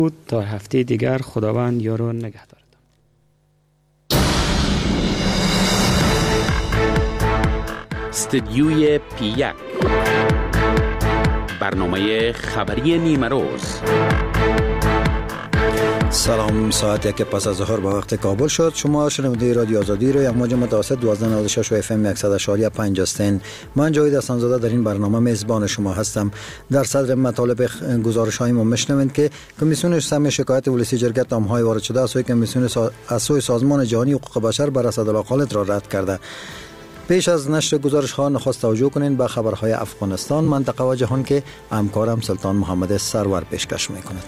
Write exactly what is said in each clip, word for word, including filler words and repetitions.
تا هفته دیگر خداوند یار و نگهدار. استدیوی پی یک، برنامه خبری نیمه روز. سلام، ساعت یک پس از ظهر با وقت کابل شد. شما شنونده رادیو آزادی رو یک موج متوسط دوازده نود و شش و اف ام صد و شش و پنج هستین. من جاوید حسن‌زاده در این برنامه میزبان شما هستم. در صدر مطالب گزارش‌های ما میشنوید که کمیسیون سم شکایت ولسی جرگه تام‌های وارد شده از سوی کمیسیون سا... از سوی سازمان جهانی حقوق بشر بر اسدالله خالد را رد کرده. پیش از نشر گزارش ها نخست توجه کنین به خبرهای افغانستان، منطقه و جهان که همکارم سلطان محمد سرور پیشکش میکند.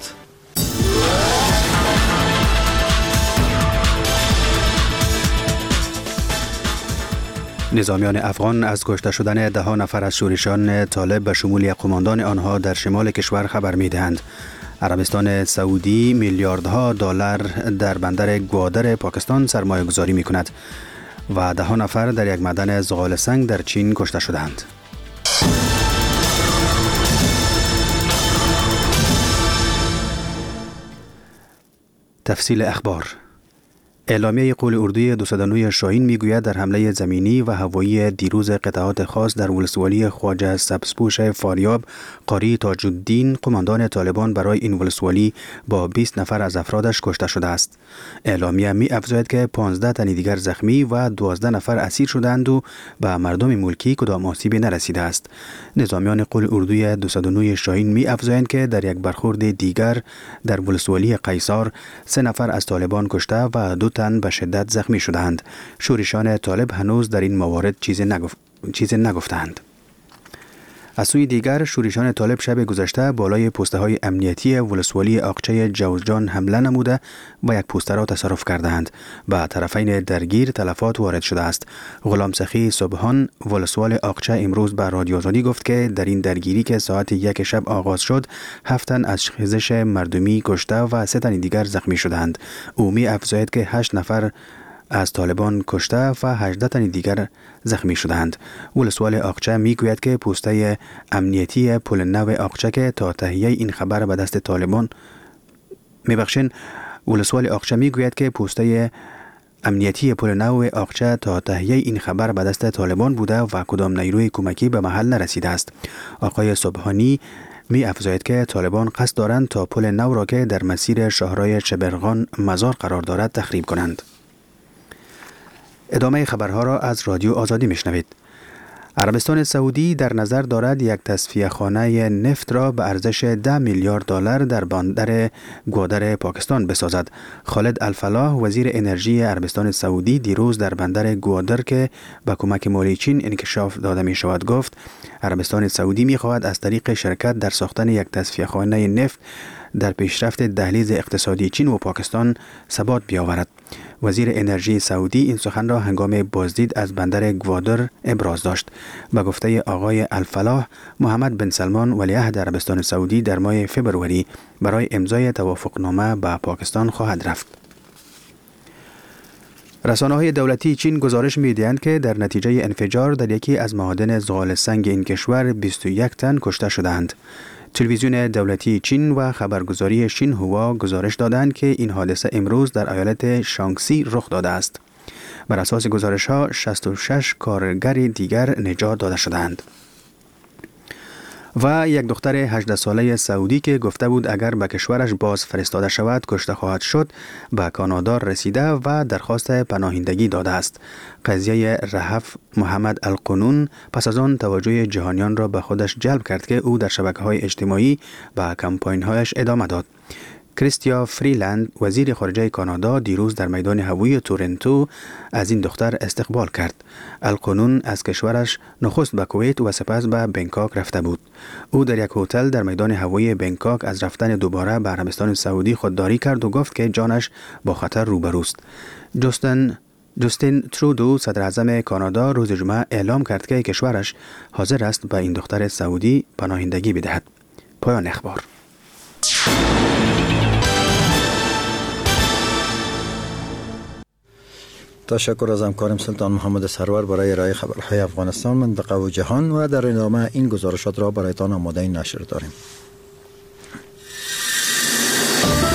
نظامیان افغان از کشته شدن ده نفر از شورشیان طالب به شمول یک قماندان آنها در شمال کشور خبر میدهند. عربستان سعودی میلیاردها دلار در بندر گوادر پاکستان سرمایه گذاری می کند و ده نفر در یک معدن زغال سنگ در چین کشته شدند. تفصیل اخبار. اعلامیه قول اردوی دو صد و نه شاهین میگوید در حمله زمینی و هوایی دیروز قطعات خاص در ولسوالی خواجه سبزپوش فاریاب، قاری تاج الدین قماندان طالبان برای این ولسوالی با بیست نفر از افرادش کشته شده است. اعلامیه می افزاید که پانزده تن دیگر زخمی و دوازده نفر اسیر شدند و به مردم ملکی کدام آسیبی نرسیده است. نظامیان قول اردوی دو صد و نه شاهین می افزایند که در یک برخورد دیگر در ولسوالی قیصار سه نفر از طالبان کشته و دو تن به شدت زخمی شدند. شورشیان طالب هنوز در این موارد چیزی نگفت چیزی نگفتند. از سوی دیگر شورشیان طالب شب گذشته بالای پوسته های امنیتی ولسوالی آقچه جوزجان حمله نموده و یک پوسته را تصرف کردند. به طرفین درگیر تلفات وارد شده است. غلام سخی صبحان ولسوال آقچه امروز به رادیو آزادی گفت که در این درگیری که ساعت یک شب آغاز شد، هفت تن از خیزش مردمی کشته و سه تن دیگر زخمی شدند. او می افزاید که هشت نفر از طالبان کشته و هجده تن دیگر زخمی شدند. ولسوال آقچه میگوید که پوسته امنیتی پل نو آقچه که تا تهیه این خبر به دست طالبان میبخشین ولسوال آقچه میگوید که پوسته امنیتی پل نو آقچه تا تهیه این خبر به دست طالبان بوده و کدام نیروی کمکی به محل نرسیده است. آقای صبحانی می افزاید که طالبان قصد دارند تا پل نو را که در مسیر شاهرای چبرغان مزار قرار دارد تخریب کنند. ادامه خبرها را از رادیو آزادی میشنوید. عربستان سعودی در نظر دارد یک تصفیه خانه نفت را به ارزش ده میلیارد دلار در بندر گوادر پاکستان بسازد. خالد الفلاح وزیر انرژی عربستان سعودی دیروز در بندر گوادر که با کمک مالی چین انکشاف داده می شود گفت عربستان سعودی می خواهد از طریق شرکت در ساختن یک تصفیه خانه نفت در پیشرفت دهلیز اقتصادی چین و پاکستان ثبات بیاورد. وزیر انرژی سعودی این سخن را هنگام بازدید از بندر گوادر ابراز داشت. به گفته آقای الفلاح، محمد بن سلمان ولیعهد عربستان سعودی در ماه فبروری برای امضای توافقنامه به پاکستان خواهد رفت. رسانه‌های دولتی چین گزارش می‌دهند که در نتیجه انفجار در یکی از معادن زغال سنگ این کشور بیست و یک تن کشته شدند. تلویزیون دولتی چین و خبرگزاری شینهوا گزارش دادند که این حادثه امروز در ایالت شانگسی رخ داده است. بر اساس گزارش‌ها شصت و شش کارگر دیگر نجات داده شدند. و یک دختر هجده ساله سعودی که گفته بود اگر به کشورش باز فرستاده شود کشته خواهد شد به کانادا رسیده و درخواست پناهندگی داده است. قضیه رهف محمد القنون پس از آن توجه جهانیان را به خودش جلب کرد که او در شبکه‌های اجتماعی به کمپاین‌هایش ادامه داد. کریستیا فریلند وزیر خارجه کانادا دیروز در میدان هوایی تورنتو از این دختر استقبال کرد. القنون از کشورش نخست به کویت و سپس به بنکاک رفته بود. او در یک هتل در میدان هوایی بنکاک از رفتن دوباره به عربستان سعودی خودداری کرد و گفت که جانش با خطر روبروست. جاستین جاستین ترودو صدر اعظم کانادا روز جمعه اعلام کرد که کشورش حاضر است به این دختر سعودی پناهندگی بدهد. پایان اخبار. تشکر از همکارم سلطان محمد سرور برای ارائه خبرهای افغانستان، منطقه و جهان و در ادامه این گزارشات را برایتان آماده نشر داریم.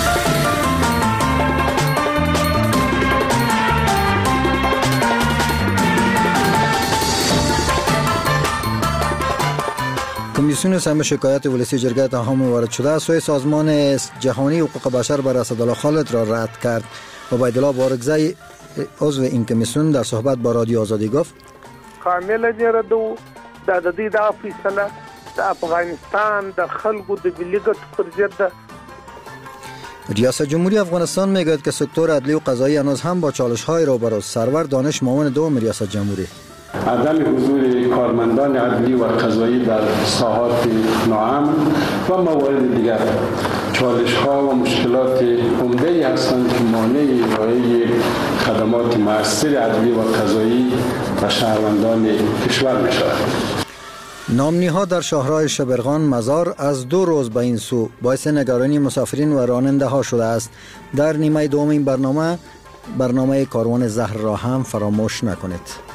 کمیسیون سمع شکایت ولسی جرگه اتهام وارد شده از سوی سازمان جهانی حقوق بشر بر اسدالله خالد را رد کرد. عبیدالله بارگزی عضو این کمیسیون در صحبت با رادیو آزادی گفت کاملا جردو د دې د فیصله د افغانستان د خلکو د ملي ګټو پر ضد ده. ریاست جمهوری افغانستان میگوید که سکتور عدلی و قضایی هنوز هم با چالش‌های روبروست. سرور دانش معاون دوم ریاست جمهوری عدم حضور کارمندان عدلی و قضایی در ساحات ناامن و موارد دیگر چالش‌ها و مشکلات عمده‌ای هستند که مانع ارائه خدمات مؤثر عدلی و قضایی و شهروندان کشور می‌شود. نامنی‌ها در شاهراه شبرغان مزار از دو روز به این سو باعث نگرانی مسافرین و راننده‌ها شده است. در نیمه دوم این برنامه برنامه کاروان زهر را هم فراموش نکنید.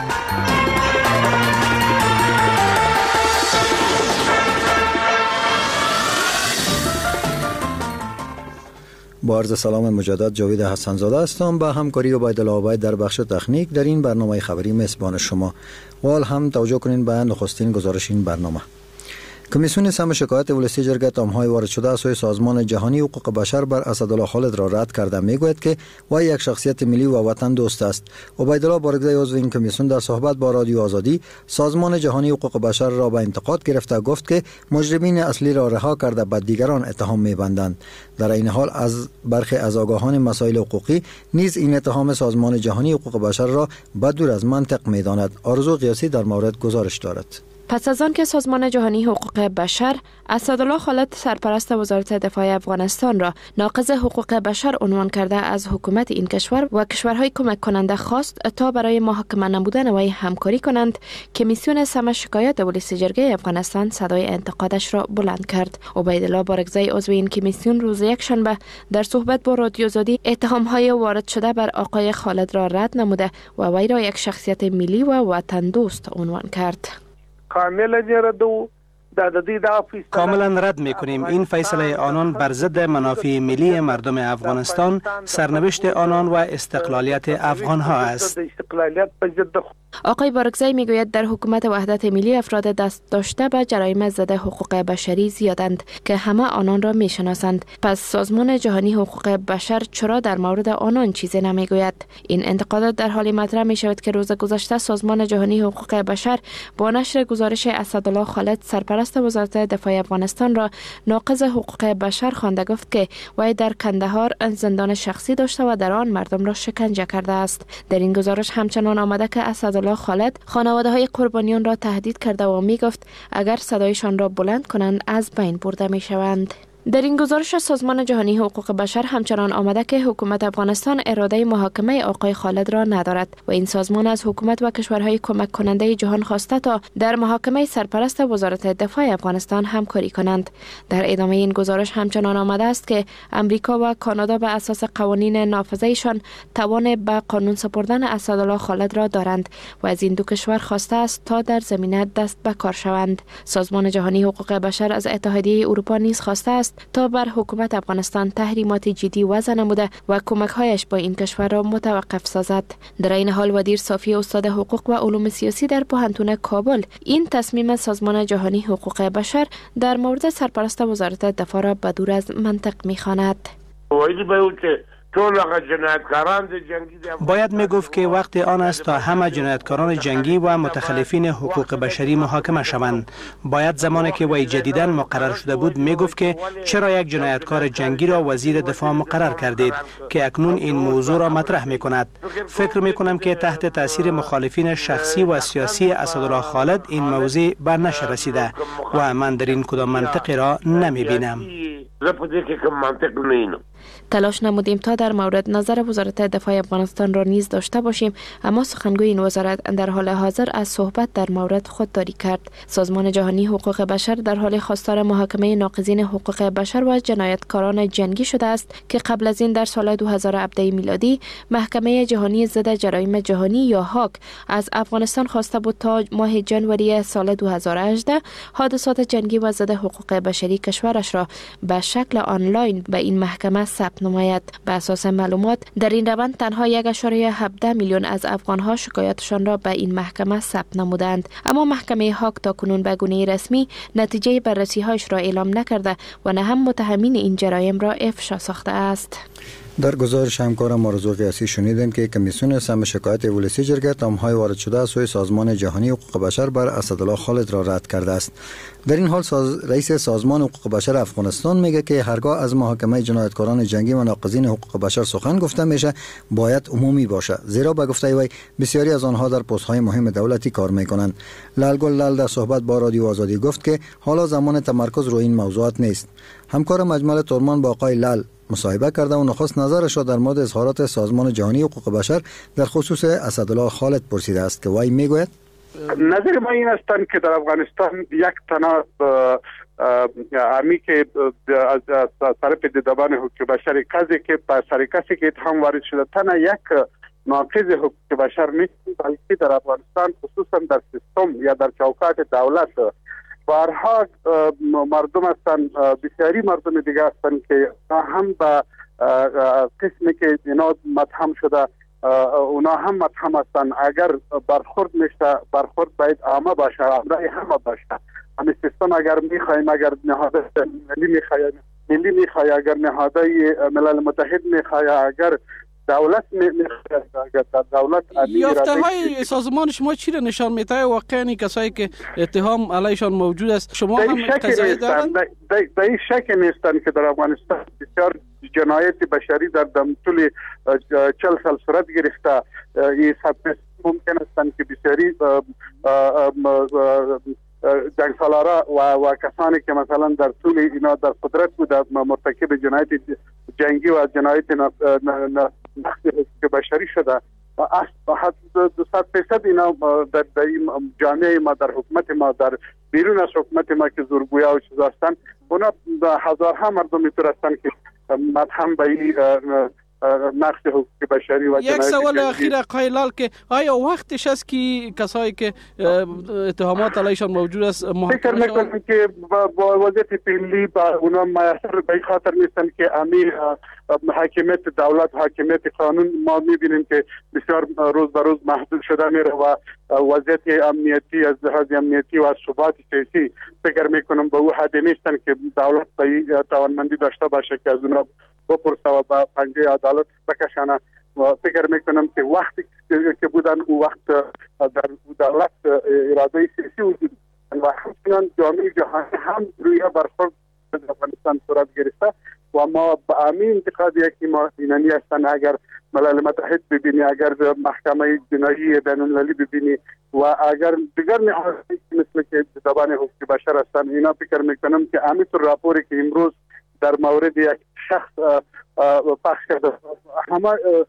با عرض سلام مجدد جاوید حسن زاده هستم. با همکاری عبیدالله عبید در بخش تکنیک در این برنامه خبری میزبان شما. و حال هم توجه کنین به نخستین گزارش این برنامه. کمیسیون سمع شکایت ولسی جرگه اتهام‌های وارد شده از سوی سازمان جهانی حقوق بشر بر اسدالله خالد را رد کرده میگوید که وی یک شخصیت ملی و وطن دوست است. عبیدالله بارگزی عضو این کمیسیون در صحبت با رادیو آزادی سازمان جهانی حقوق بشر را به انتقاد گرفته گفت که مجرمین اصلی را رها کرده به دیگران اتهام می‌بندند. در این حال از برخی از آگاهان مسائل حقوقی نیز این اتهام سازمان جهانی حقوق بشر را بدور از منطق می‌داند. آرزو قیاسی در مورد گزارش دارد. پس از آن که سازمان جهانی حقوق بشر اسدالله خالد سرپرست وزارت دفاع افغانستان را ناقض حقوق بشر عنوان کرده از حکومت این کشور و کشورهای کمک کننده خواست تا برای محاکمه نمودن وی همکاری کنند، کمیسیون سمع شکایت ولسی جرگه افغانستان صدای انتقادش را بلند کرد. عبیدالله بارگزی عضو این کمیسیون روز یکشنبه در صحبت با رادیو آزادی اتهام‌های وارد شده بر آقای خالد را رد نموده و وی را یک شخصیت ملی و وطن دوست عنوان کرد. کاملا رد می‌کنیم. این فیصله آنان بر ضد منافع ملی مردم افغانستان، سرنوشت آنان و استقلالیت افغان‌ها است. آقای بارگزی میگوید در حکومت وحدت ملی افراد دست داشته به جرایم ضد حقوق بشری زیادند که همه آنان را میشناسند. پس سازمان جهانی حقوق بشر چرا در مورد آنان چیزی نمیگوید؟ این انتقادات در حالی مطرح می شود که روز گذشته سازمان جهانی حقوق بشر با نشر گزارش اسدالله خالد سرپرست وزارت دفاع افغانستان را ناقض حقوق بشر خوانده گفت که وی در کندهار زندان شخصی داشته و در آن مردم را شکنجه کرده است. در این گزارش همچنان آمده که اسدالله خالد خانواده های قربانیان را تهدید کرده و می گفت اگر صدایشان را بلند کنند از بین برده می شوند. در این گزارش سازمان جهانی حقوق بشر همچنان آمده که حکومت افغانستان اراده محاکمه آقای خالد را ندارد و این سازمان از حکومت و کشورهای کمک کننده جهان خواسته تا در محاکمه سرپرست وزارت دفاع افغانستان همکاری کنند. در ادامه این گزارش همچنان آمده است که امریکا و کانادا به اساس قوانین نافذه‌شان توان به قانون سپردن اسدالله خالد را دارند و از این دو کشور خواسته است تا در زمینه دست به کار شوند. سازمان جهانی حقوق بشر از اتحادیه اروپا نیز خواسته است تا بر حکومت افغانستان تحریمات جدی وضع نموده و کمک‌هایش با این کشور را متوقف سازد. در این حال وزیر صافی استاد حقوق و علوم سیاسی در پوهنتون کابل این تصمیم سازمان جهانی حقوق بشر در مورد سرپرست وزارت دفاع را بدور از منطق می‌خواند. باید میگفت که وقت آن است تا همه جنایتکاران جنگی و متخلفین حقوق بشری محاکمه شوند. باید زمانی که وی جدیداً مقرر شده بود میگفت که چرا یک جنایتکار جنگی را وزیر دفاع مقرر کردید که اکنون این موضوع را مطرح میکند. فکر میکنم که تحت تاثیر مخالفین شخصی و سیاسی اسدالله خالد این موضوع به نشر رسیده و من در این کدام منطقی را نمیبینم. تلاش نمودیم تا در مورد نظر وزارت دفاع افغانستان را نیز داشته باشیم، اما سخنگوی این وزارت در حال حاضر از صحبت در مورد خودداری کرد. سازمان جهانی حقوق بشر در حال خواستار محاکمه ناقضین حقوق بشر و جنایتکاران جنگی شده است که قبل از این در سال دو هزار و هفده میلادی محکمه جهانی ضد جرایم جهانی یا هاگ از افغانستان خواسته بود تا ماه ژانویه سال دو هزار و هجده حادثات جنگی و ضد حقوق بشری کشورش را به شکل آنلاین به این محکمه ثبت نماید. به اساس معلومات در این روند تنها یک ممیز هفت میلیون از افغانها شکایتشان را به این محکمه ثبت نمودند، اما محکمه هاگ تاکنون به گونه رسمی نتیجه بررسی‌هایش را اعلام نکرده و نه هم متهمین این جرایم را افشا ساخته است. در گزارش همکارم مارزو قیاسی شنیدیم که کمیسیون سم شکایت ولسی جرگه اتهام‌های وارد شده از سوی سازمان جهانی حقوق بشر بر اسدالله خالد را رد کرده است. در این حال ساز... رئیس سازمان حقوق بشر افغانستان میگه که هرگاه از محاکمه جنایتکاران جنگی و ناقضین حقوق بشر سخن گفته میشه باید عمومی باشه، زیرا به گفته وی بسیاری از آنها در پست‌های مهم دولتی کار میکنند. لالگل لال در صحبت با رادیو آزادی گفت که حالا زمان تمرکز روی این موضوعات نیست. همکار مجمل تورمان با آقای لال مصاحبه کرده و نخست نظرش را در مورد اظهارات سازمان جهانی حقوق بشر در خصوص اسدالله خالد پرسیده است که وی میگوید نظر ما این است که در افغانستان یک تنها امی که از طرف دیدبان حقوق بشر کسی که سر کسی که اتهام وارد شده تنها یک ناقض حقوق بشر نیست، بلکه در افغانستان خصوصا در سیستم یا در چوکات دولت بارها مردم هستند، بسیاری مردم دیگه هستند که هم به قسمی که اینا متهم شده اونا هم متهم هستند. اگر برخورد میشه برخورد باید عامه باشه، امرای همه باشه. همین سیستم اگر میخوایم، اگر نهاد ملی میخوایم ملی میخوای، اگر نهادهای ملل متحد میخوای، اگر دولت میخواد، اگر دولت یافته های سازمان شما چی را نشان میده؟ واقعا کسایی که اتهام علیشان موجود است شما هم قضیه دارند؟ در این شک نیستن که در افغانستان بسیار جنایت بشری در طول چل سال صورت گرفته. این سبب ممکن است که بسیاری جنگ سالارا و, و کسانی که مثلا در طول اینا در قدرت بوده مرتکب جنایت جنگی و جنایت بشری شده. دو صد فیصد اینا در, در جامعه ما، در حکومت ما، در بیرون از حکومت ما که زورگویا و چیز هستند، اونا هزارها مردم میتور هستند که متهم به این نقض حقوق بشری و یک سوال اخیر آقای لال که آیا وقتش است که کسایی که اتهامات علیشان موجود است فکر میکنم که با وضعیت فعلی با اونا میسر به خاطر نیستن که امیر حاکمیت دولت، حاکمیت قانون ما میبینیم که بسیار روز به روز محدود شده میره و وضعیت امنیتی از لحاظ امنیتی و از ثبات سیاسی فکر میکنم به او حد نیستن که دولت به توانمندی داشته باشه که از اونا بپرسه و با پنجه عدالت بکشانه. و فکر میکنم که وقتی که بودن او وقت در دولت اراده سیاسی وجود و همچنان جامعه جهانی هم روی برخورد در افغانستان صورت گرفته و ما با همین انتقادی که ما اینانی هستن اگر ملل متحد ببینی، اگر محکمه جنایی بین‌المللی ببینی و اگر دیگر نهادهایی مثل که دیدبان حقوق بشر هستن، اینا فکر میکنم که همینطور راپوری که امروز در مورد یک شخص پخش کرده همه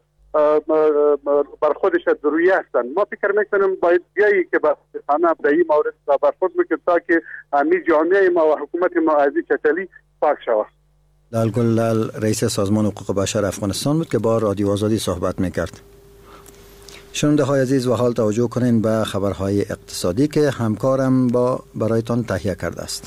بر خودش روی هستند. ما فکر میکنم باید بیایی که با همه در این مورد برخورد میکنم تا که همین جامعه ما و حکومت ما از این چتلی پاک شود. لالگل لال رئیس سازمان حقوق بشر افغانستان بود که با رادیو آزادی صحبت میکرد. شنونده های عزیز و حال توجه کنین به خبرهای اقتصادی که همکارم با برایتان تهیه کرده است.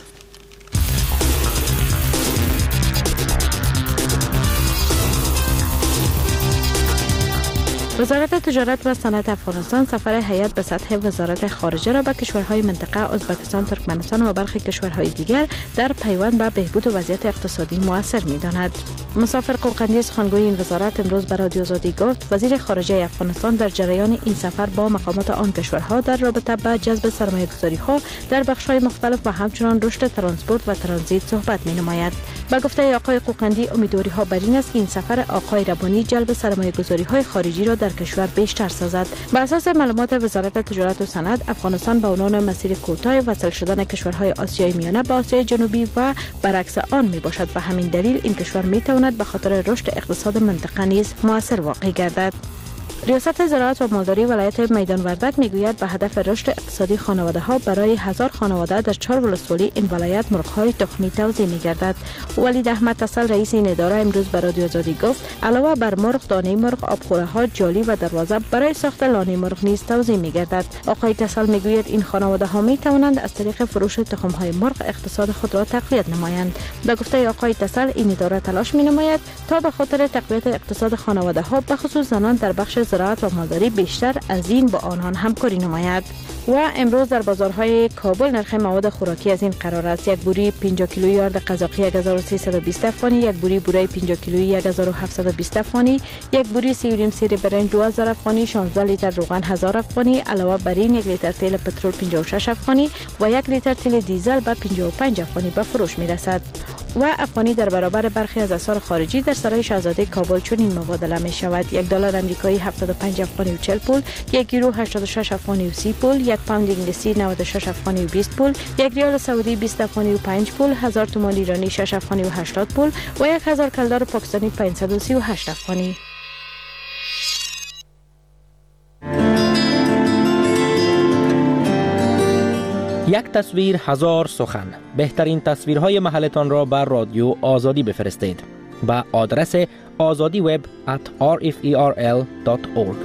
وزارت تجارت و صنعت افغانستان سفر هیئت به سطح وزارت خارجه را به کشورهای منطقه ازبکستان، ترکمنستان و برخی کشورهای دیگر در پیوند به بهبود وضعیت اقتصادی مؤثر می‌داند. مسافر قوقندی سخنگوی این وزارت امروز به رادیو آزادی گفت وزیر خارجه افغانستان در جریان این سفر با مقامات آن کشورها در رابطه با جذب سرمایه‌گذاری‌ها در بخش‌های مختلف و همچنان رشد ترانسپورت و ترانزیت صحبت می‌نماید. به گفته آقای قوقندی امیدواری‌ها بر این است که این سفر آقای ربانی جلب سرمایه‌گذاری‌های خارجی را در کشور بیشتر سازد. بر اساس معلومات وزارت تجارت و صنعت، افغانستان به عنوان مسیر کوتاه وصل شدن کشورهای آسیای میانه با آسیای جنوبی و برعکس آن می باشد و همین دلیل این کشور می تواند به خاطر رشد اقتصاد منطقه نیز مؤثر واقع گردد. ریاست زراعت و مالداری ولایت میدان وردک میگوید به هدف رشد اقتصادی خانواده ها برای هزار خانواده در چهار ولسوالی این ولایت مرغ‌های تخمی توزیع می‌گردد. ولید احمد تسل رئیس این اداره امروز به رادیو آزادی گفت علاوه بر مرغ، دانه مرغ، آبخوره ها، جالی و دروازه برای ساخت لانه مرغ نیز توزیع می‌گردد. آقای تسل میگوید این خانواده ها می توانند از طریق فروش تخم های مرغ اقتصاد خود را تقویت نمایند. به گفته آقای تسل این اداره تلاش می نماید تا به خاطر تقویت اقتصاد خانواده ها به خصوص زنان در بخش زراعت و مالداری بیشتر از این با آنان همکاری نماید. و امروز در بازارهای کابل نرخ مواد خوراکی از این قرار است: یک بوری پنجاه کیلویی آرد قزاقی یک هزار و سیصد و بیست افغانی، یک بوری بوره پنجاه کیلویی یک هزار و هفتصد و بیست افغانی، یک بوری سیوریم سیر برنج دو هزار افغانی، شانزده لیتر روغن هزار افغانی، علاوه بر این یک لیتر تیل پترول پنجاه و شش افغانی و یک لیتر تیل دیزل به پنجاه و پنج افغانی به فروش می رسد. و افغانی در برابر برخی از اسعار خارجی در سرای شاهزاده کابل چنین مبادله می شود: یک دلار آمریکایی هفتاد و پنج افغانی و چهل پول، یک یورو هشتاد و شش افغانی و سی پول، یک پوند انگلیسی نود و شش افغانی و بیست پول، یک ریال سعودی بیست افغانی و پنج پول، هزار تومان ایرانی شش افغانی و هشتاد پول و یک هزار کلدار پاکستانی پانصد و سی و هشت افغانی. یک تصویر هزار سخن. بهترین تصویرهای محلتان را بر رادیو آزادی بفرستید با آدرس آزادی وب ات آر اف ای آر ال دات اورگ.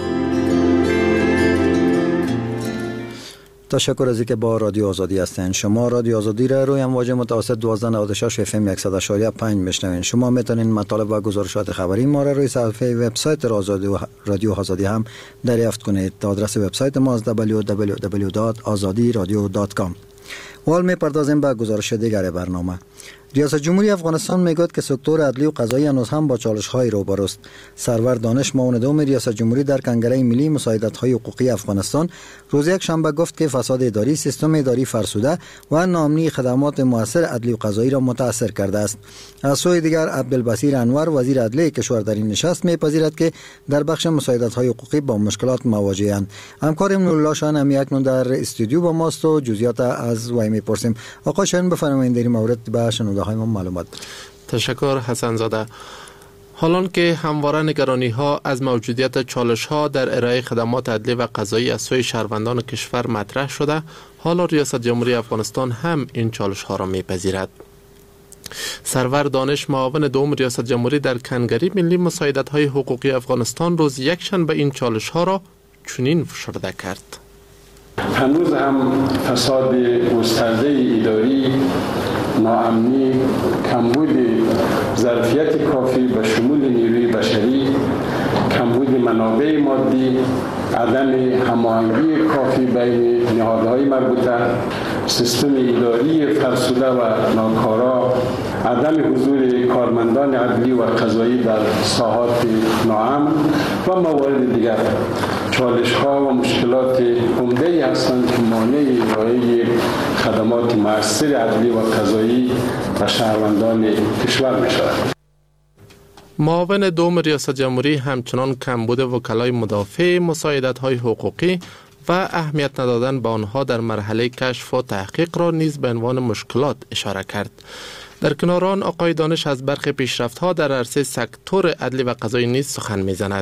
تشکر از اینکه با رادیو آزادی هستین. شما رادیو آزادی را روی امواج متوسط دوازده نود و شش اف ام صد و شش و پنج میشنوین. شما میتونین مطالب و گزارشات خبری ما را روی صفحه وبسایت رادیو آزادی هم دریافت کنید. آدرس وبسایت ما دبلیو دبلیو دبلیو دات آزادی رادیو دات کام. حال میپردازیم به گزارش دیگر برنامه. ریاست جمهوری افغانستان میگوید که سکتور عدلی و قضایی هنوز هم با چالش‌های روبروست. سرور دانش معاون دوم ریاست جمهوری در کنگره ملی مساعدت‌های حقوقی افغانستان روز یک شنبه گفت که فساد اداری، سیستم اداری فرسوده و ناامنی خدمات مؤثر عدلی و قضایی را متاثر کرده است. از سوی دیگر عبدالبصیر انور وزیر عدلیه کشور در این نشست میپذیرد که در بخش مساعدت‌های حقوقی با مشکلات مواجه‌اند. همکارم نورالله شاهین امیاکنون در استودیو با ماست و جزئیات از وی میپرسیم. آقا شاهین بفرمایید در این مورد به شنونده های ما معلومات. تشکر حسن زاده. حالان که همواره نگرانی ها از موجودیت چالش ها در ارائه خدمات عدلی و قضایی از سوی شهروندان کشور مطرح شده، حالا ریاست جمهوری افغانستان هم این چالش ها را میپذیرد. سرور دانش معاون دوم ریاست جمهوری در کنگره ملی مساعدت های حقوقی افغانستان روز یکشنبه این چالش ها را چنین فشرده کرد: هنوز هم فساد گسترده اداری، ناامنی، کمبود ظرفیت کافی به شمول نیروی بشری، کمبود منابع مادی، عدم هماهنگی کافی بین نهادهای مربوطه، سیستم اداری فرسوده و ناکارا، عدم حضور کارمندان عدلی و قضایی در ساحات ناامن و موارد دیگر چالش ها و مشکلات عمده هستند که مانع ارائه خدمات مؤثر عدلی و قضایی و شهروندان کشور می شود. معاون دوم ریاست جمهوری همچنان کمبود وکلای مدافع مساعدت های حقوقی و اهمیت ندادن به آنها در مرحله کشف و تحقیق را نیز به عنوان مشکلات اشاره کرد. در کنار آن آقای دانش از برخی پیشرفت‌ها در عرصه سکتور عدلی و قضایی نیز سخن می‌زند.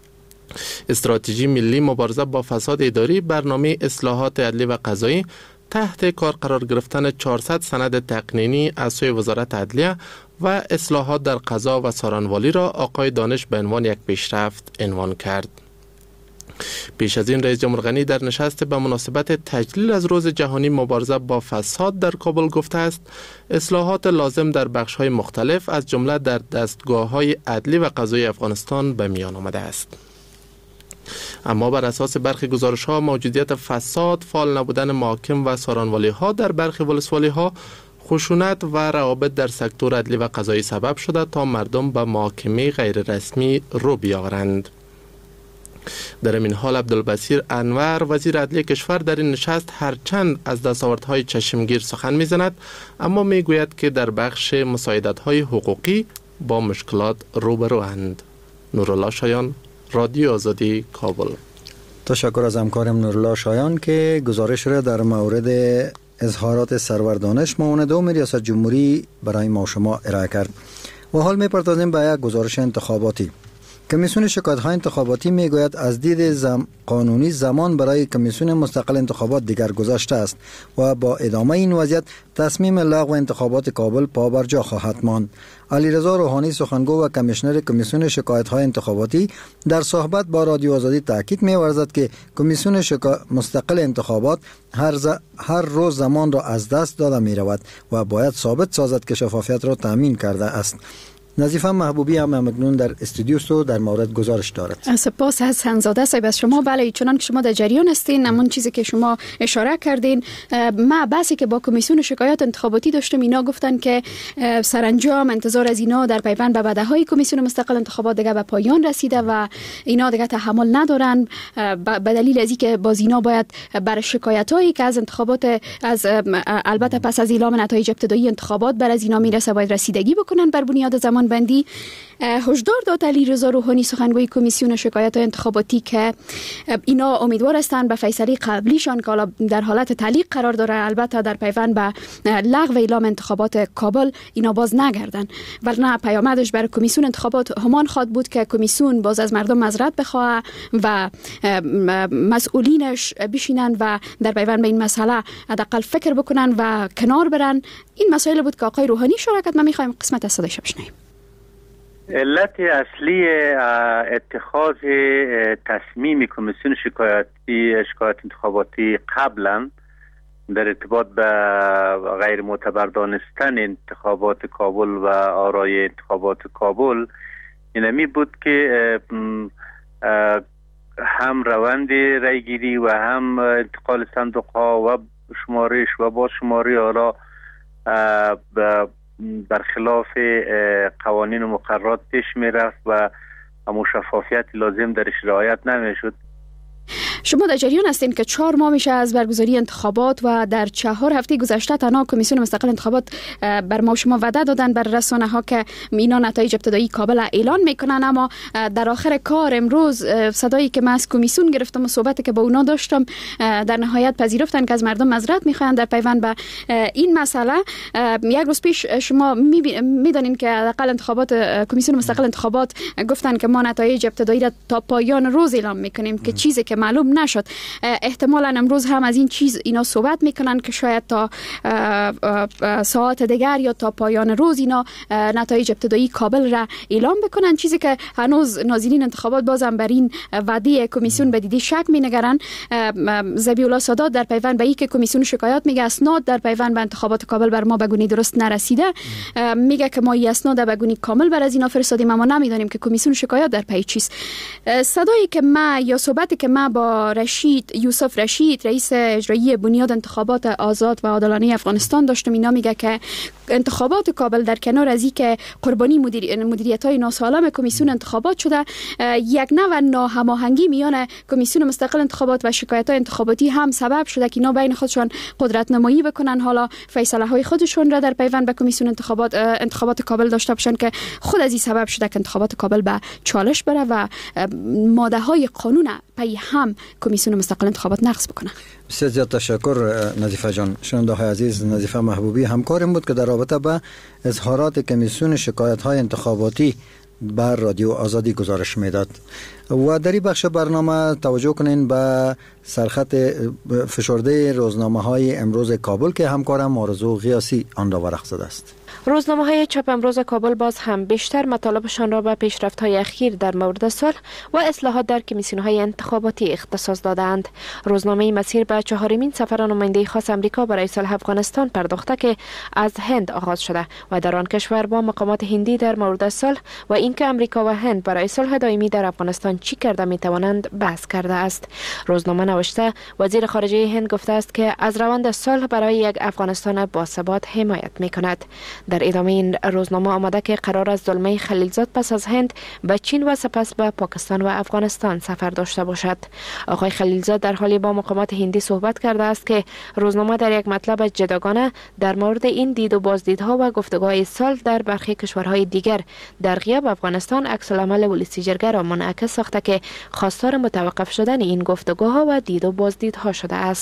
استراتژی ملی مبارزه با فساد اداری، برنامه اصلاحات عدلی و قضایی تحت کار قرار گرفتن چهارصد سند تقنینی از سوی وزارت عدلیه و اصلاحات در قضا و سارنوالی را آقای دانش به عنوان یک پیشرفت عنوان کرد. پیش از این رئیس جمهور غنی در نشست به مناسبت تجلیل از روز جهانی مبارزه با فساد در کابل گفته است اصلاحات لازم در بخش‌های مختلف از جمله در دستگاه‌های عدلی و قضایی افغانستان به میان آمده است. اما بر اساس برخی گزارش‌ها موجودیت فساد، فعال نبودن محاکم و سارنوالی‌ها در برخی ولسوالی‌ها، خشونت و روابط در سکتور عدلی و قضایی سبب شده تا مردم به محاکمه غیر رسمی رو بیاورند. در این حال عبدالبصیر انور وزیر عدلی کشور در این نشست هرچند از دستاوردهای چشمگیر سخن می‌زند، اما میگوید که در بخش مساعدت‌های حقوقی با مشکلات روبروند. نورالله شایان، رادیو آزادی، کابل. تشکر از همکارم نورالله شایان که گزارش را در مورد اظهارات سرور دانش معاون دوم ریاست جمهوری برای ما شما ارائه کرد. و حال می‌پردازیم به یک گزارش انتخاباتی. کمیسیون شکایت‌های انتخاباتی میگوید از دید زم... قانونی زمان برای کمیسیون مستقل انتخابات دیگر گذشته است و با ادامه این وضعیت تصمیم لغو انتخابات کابل پا بر جا خواهد ماند. علیرضا روحانی سخنگو و کمیشنر کمیسیون شکایت‌های انتخاباتی در صحبت با رادیو آزادی تاکید می‌ورزد که کمیسیون شکا... مستقل انتخابات هر, ز... هر روز زمان را از دست داده می‌رود و باید ثابت سازد که شفافیت را تامین کرده است. نظیفه محبوبی هم مکنون در استودیو است و در مورد گزارش دارد. سپاس از حسن‌زاده صاحب از شما. بله، چنان که شما در جریان هستین، همون چیزی که شما اشاره کردین، ما بحثی که با کمیسیون شکایات انتخاباتی داشتم، اینا گفتن که سرانجام انتظار از اینا در پیوند به وعده‌های کمیسیون مستقل انتخابات دیگه به پایان رسیده و اینا دیگه تحمل ندارن، به دلیل از اینکه باز اینا باید بر شکایتایی که از انتخابات از البته پس از اعلام نتایج ابتدایی انتخابات بر از اینا میرسه باید رسیدگی بکنن بر بنیاد زمان بندی. هشدار داد علیرضا روحانی سخنگوی کمیسیون شکایات انتخاباتی که اینا امیدوار هستند به فیصله قبلیشان که حالا در حالت تعلیق قرار داره، البته در پیوند به لغو اعلام انتخابات کابل اینا باز نگردن، ورنه پیامدش برای کمیسیون انتخابات همان خواد بود که کمیسیون باز از مردم معذرت بخواه و مسئولینش بشینن و در پیوند به این مسئله حداقل فکر بکنن و کنار برن. این مسائل بود که آقای روحانی شرکت ما میخوایم قسمت از صدایش بشنویم. علت اصلی اتخاذ تصمیم کمیسیون شکایتی شکایت انتخاباتی قبلا در ارتباط به غیر معتبر دانستن انتخابات کابل و آرای انتخابات کابل اینمی بود که هم روند رایگیری و هم انتقال صندوق ها و شمارش و با شماری آرا برخلاف قوانین و مقررات پیش می رفت و شفافیت لازم درش رعایت نمی شد. شما در جریان هستین که چهار ماه میشه از برگزاری انتخابات و در چهار هفته گذشته تنها کمیسیون مستقل انتخابات بر ما شما وعده دادن بر رسانه ها که اینا نتایج ابتدایی کابل اعلان میکنن، اما در آخر کار امروز صدایی که من از کمیسیون گرفتم و صحبتی که با اونا داشتم در نهایت پذیرفتن که از مردم معذرت میخواین در پیوند به این مسئله. یک روز پیش شما میدونین که حداقل انتخابات کمیسیون مستقل انتخابات گفتن که ما نتایج ابتدایی را تا پایان روز اعلام میکنیم که چیزی که معلوم نشد. احتمالاً امروز هم از این چیز اینا صحبت میکنن که شاید تا ساعت دیگر یا تا پایان روز اینا نتایج ابتدایی کابل را اعلام بکنن، چیزی که هنوز ناظرین انتخابات بازم بر این وعده کمیسیون به دیدی شک مینگرن. ذبیح‌الله سادات در پیوند به این که کمیسیون شکایات میگه اسناد در پیوند به انتخابات کابل بر ما بگونی درست نرسیده، میگه که ما این اسناد بگونی کامل بر از اینا فرستادیم اما نمیدونیم که کمیسیون شکایات در پی چیست. صدایی که ما یا صحبتی که ما با رشید یوسف رشید رئیس اجرایی بنیاد انتخابات آزاد و عادلانه افغانستان داشتم، اینا میگه که انتخابات کابل در کنار از این که قربانی مدیر... مدیریت‌های ناسالم کمیسیون انتخابات شده، یک نوع ناهماهنگی میان کمیسیون مستقل انتخابات و شکایت‌های انتخاباتی هم سبب شده که اینا بین خودشون قدرت نمایی بکنن، حالا فیصله‌های خودشون را در پیوند به کمیسیون انتخابات انتخابات کابل داشته باشن که خود از این سبب شده که انتخابات کابل به چالش بره و ماده‌های قانون پی هم کمیسیون مستقل انتخابات نقض بکنه. بسیار زیاد تشکر نظیفه جان. شنونده های عزیز، نظیفه محبوبی همکارم بود که در رابطه به اظهارات کمیسیون شکایت های انتخاباتی بر رادیو آزادی گزارش میداد. و در این بخش برنامه توجه کنین به سرخط فشرده روزنامه های امروز کابل که همکارم آرزو غیاسی آن را ورق زده است. روزنامه های چاپ امروز کابل باز هم بیشتر مطالبشان را به پیشرفت های اخیر در مورد صلح و اصلاحات در کمیسیون های انتخاباتی اختصاص دادند. روزنامه مسیر به چهارمین سفر نماینده خاص امریکا برای صلح افغانستان پرداخته که از هند آغاز شده و در آن کشور با مقامات هندی در مورد صلح و اینکه امریکا و هند برای صلح دائمی در افغانستان چی کرده می توانند بحث کرده است. روزنامه نوشته وزیر خارجه هند گفته است که از روند صلح برای یک افغانستان باثبات حمایت می کند. در ادامه این روزنامه آمده که قرار است زلمه خلیلزاد پس از هند به چین و سپس به پاکستان و افغانستان سفر داشته باشد. آقای خلیلزاد در حالی با مقامات هندی صحبت کرده است که روزنامه در یک مطلب جداگانه در مورد این دید و بازدیدها و گفتگوهای صلح در برخی کشورهای دیگر در غیاب افغانستان عکس العمل ولسی جرگه را منعکس ساخته که خواستار متوقف شدن این گفتگوها و دید و بازدیدها شده است.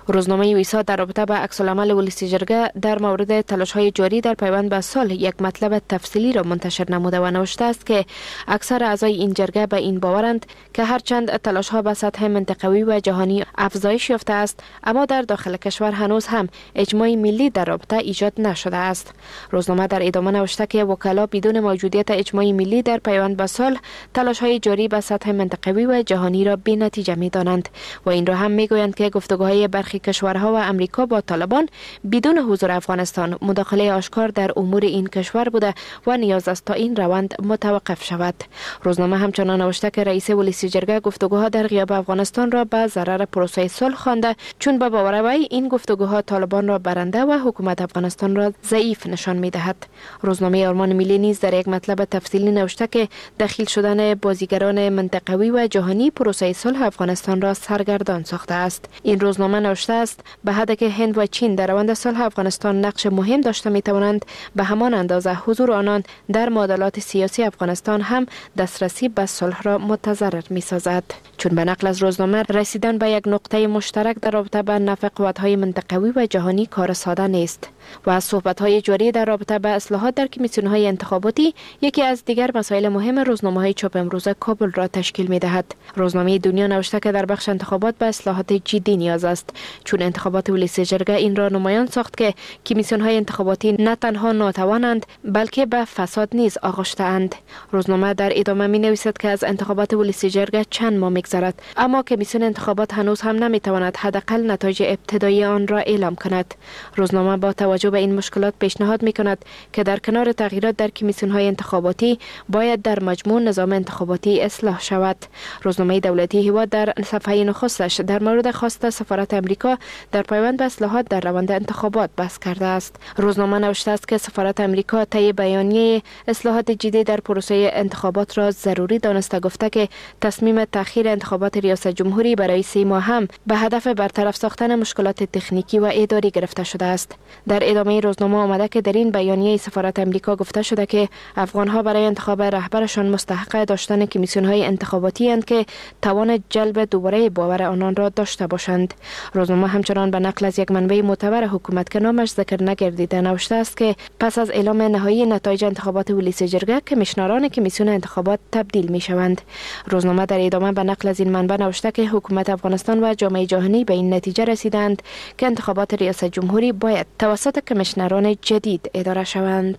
روزنامه ویسا در رابطه با عکس‌العمل ولسی جرگه در مورد تلاش‌های جاری در پیوند به صلح یک مطلب تفصیلی را منتشر نموده و نوشته است که اکثر اعضای این جرگه به این باورند که هرچند تلاش‌ها به سطح منطقوی و جهانی افزایش یافته است، اما در داخل کشور هنوز هم اجماع ملی در رابطه ایجاد نشده است. روزنامه در ادامه نوشته که وکلا بدون موجودیت اجماع ملی در پیوند به صلح تلاش‌های جاری به سطح منطقوی و جهانی را بی‌نتیجه می‌دانند و این را هم می‌گویند که گفتگوهای برخی کشورها و امریکا با طالبان بدون حضور افغانستان مداخله آشکار در امور این کشور بوده و نیاز است تا این روند متوقف شود. روزنامه همچنان نوشته که رئیس ولسی جرگه گفتگوها در غیاب افغانستان را به ضرر پروسه صلح خوانده، چون به باور وی این گفتگوها طالبان را برنده و حکومت افغانستان را ضعیف نشان می‌دهد. روزنامه آرمان ملی نیز در یک مطلب تفصیلی نوشته که دخیل شدن بازیگران منطقوی و جهانی پروسه صلح افغانستان را سرگردان ساخته است. این روزنامه نوشته است به حدی که هند و چین در روند صلح افغانستان نقش مهم داشته می‌توانند، به همان اندازه حضور آنان در معادلات سیاسی افغانستان هم دسترسی به صلح را متضرر می‌سازد. چون به نقل از روزنامه رسیدن به یک نقطه مشترک در رابطه با نفع قوت‌های منطقوی و جهانی کار ساده نیست و از صحبت‌های جاری در رابطه با اصلاحات در کمیسیون‌های انتخاباتی یکی از دیگر مسائل مهم روزنامه‌های چاپ امروز کابل را تشکیل می‌دهد. روزنامه دنیا نوشته که در بخش انتخابات به اصلاحات جدی نیاز است، چون انتخابات ولسی جرگه این را نمایان ساخت که کمیسیون‌های انتخاباتی نه تنها ناتوانند بلکه به فساد نیز آغشته‌اند. روزنامه در ادامه می‌نویسد که از انتخابات ولسی جرگه چند ماه می‌گذرد، اما کمیسیون انتخابات هنوز هم نمی‌تواند حداقل نتایج ابتدایی آن را اعلام کند. روزنامه با توجه به این مشکلات پیشنهاد می‌کند که در کنار تغییرات در کمیسیون‌های انتخاباتی باید در مجموع نظام انتخاباتی اصلاح شود. روزنامه دولتی هوا در صفحه نخستش در مورد خواست سفارت امریکا در پیوند به اصلاحات در روند انتخابات بحث کرده است. روزنامه نوشته است که سفارت امریکا طی بیانیه اصلاحات جدی در پروسه انتخابات را ضروری دانسته گفته که تصمیم تأخیر انتخابات ریاست جمهوری برای سه ماه هم به هدف برطرف ساختن مشکلات تکنیکی و اداری گرفته شده است. در ادامه روزنامه آمده که در این بیانیه سفارت امریکا گفته شده که افغانها برای انتخاب رهبرشان مستحق داشتن کمیسیون‌های انتخاباتی اند که توان جلب دوباره باور آنان را داشته باشند. روزنامه همچنان به نقل از یک منبع معتبر حکومت که نامش ذکر نگردیده نوشته است که پس از اعلام نهایی نتایج انتخابات ولسی جرگه کمیشنران کمیسیون انتخابات تبدیل می شوند. روزنامه در ادامه به نقل از این منبع نوشته که حکومت افغانستان و جامعه جهانی به این نتیجه رسیدند که انتخابات ریاست جمهوری باید توسط کمیشنران جدید اداره شوند.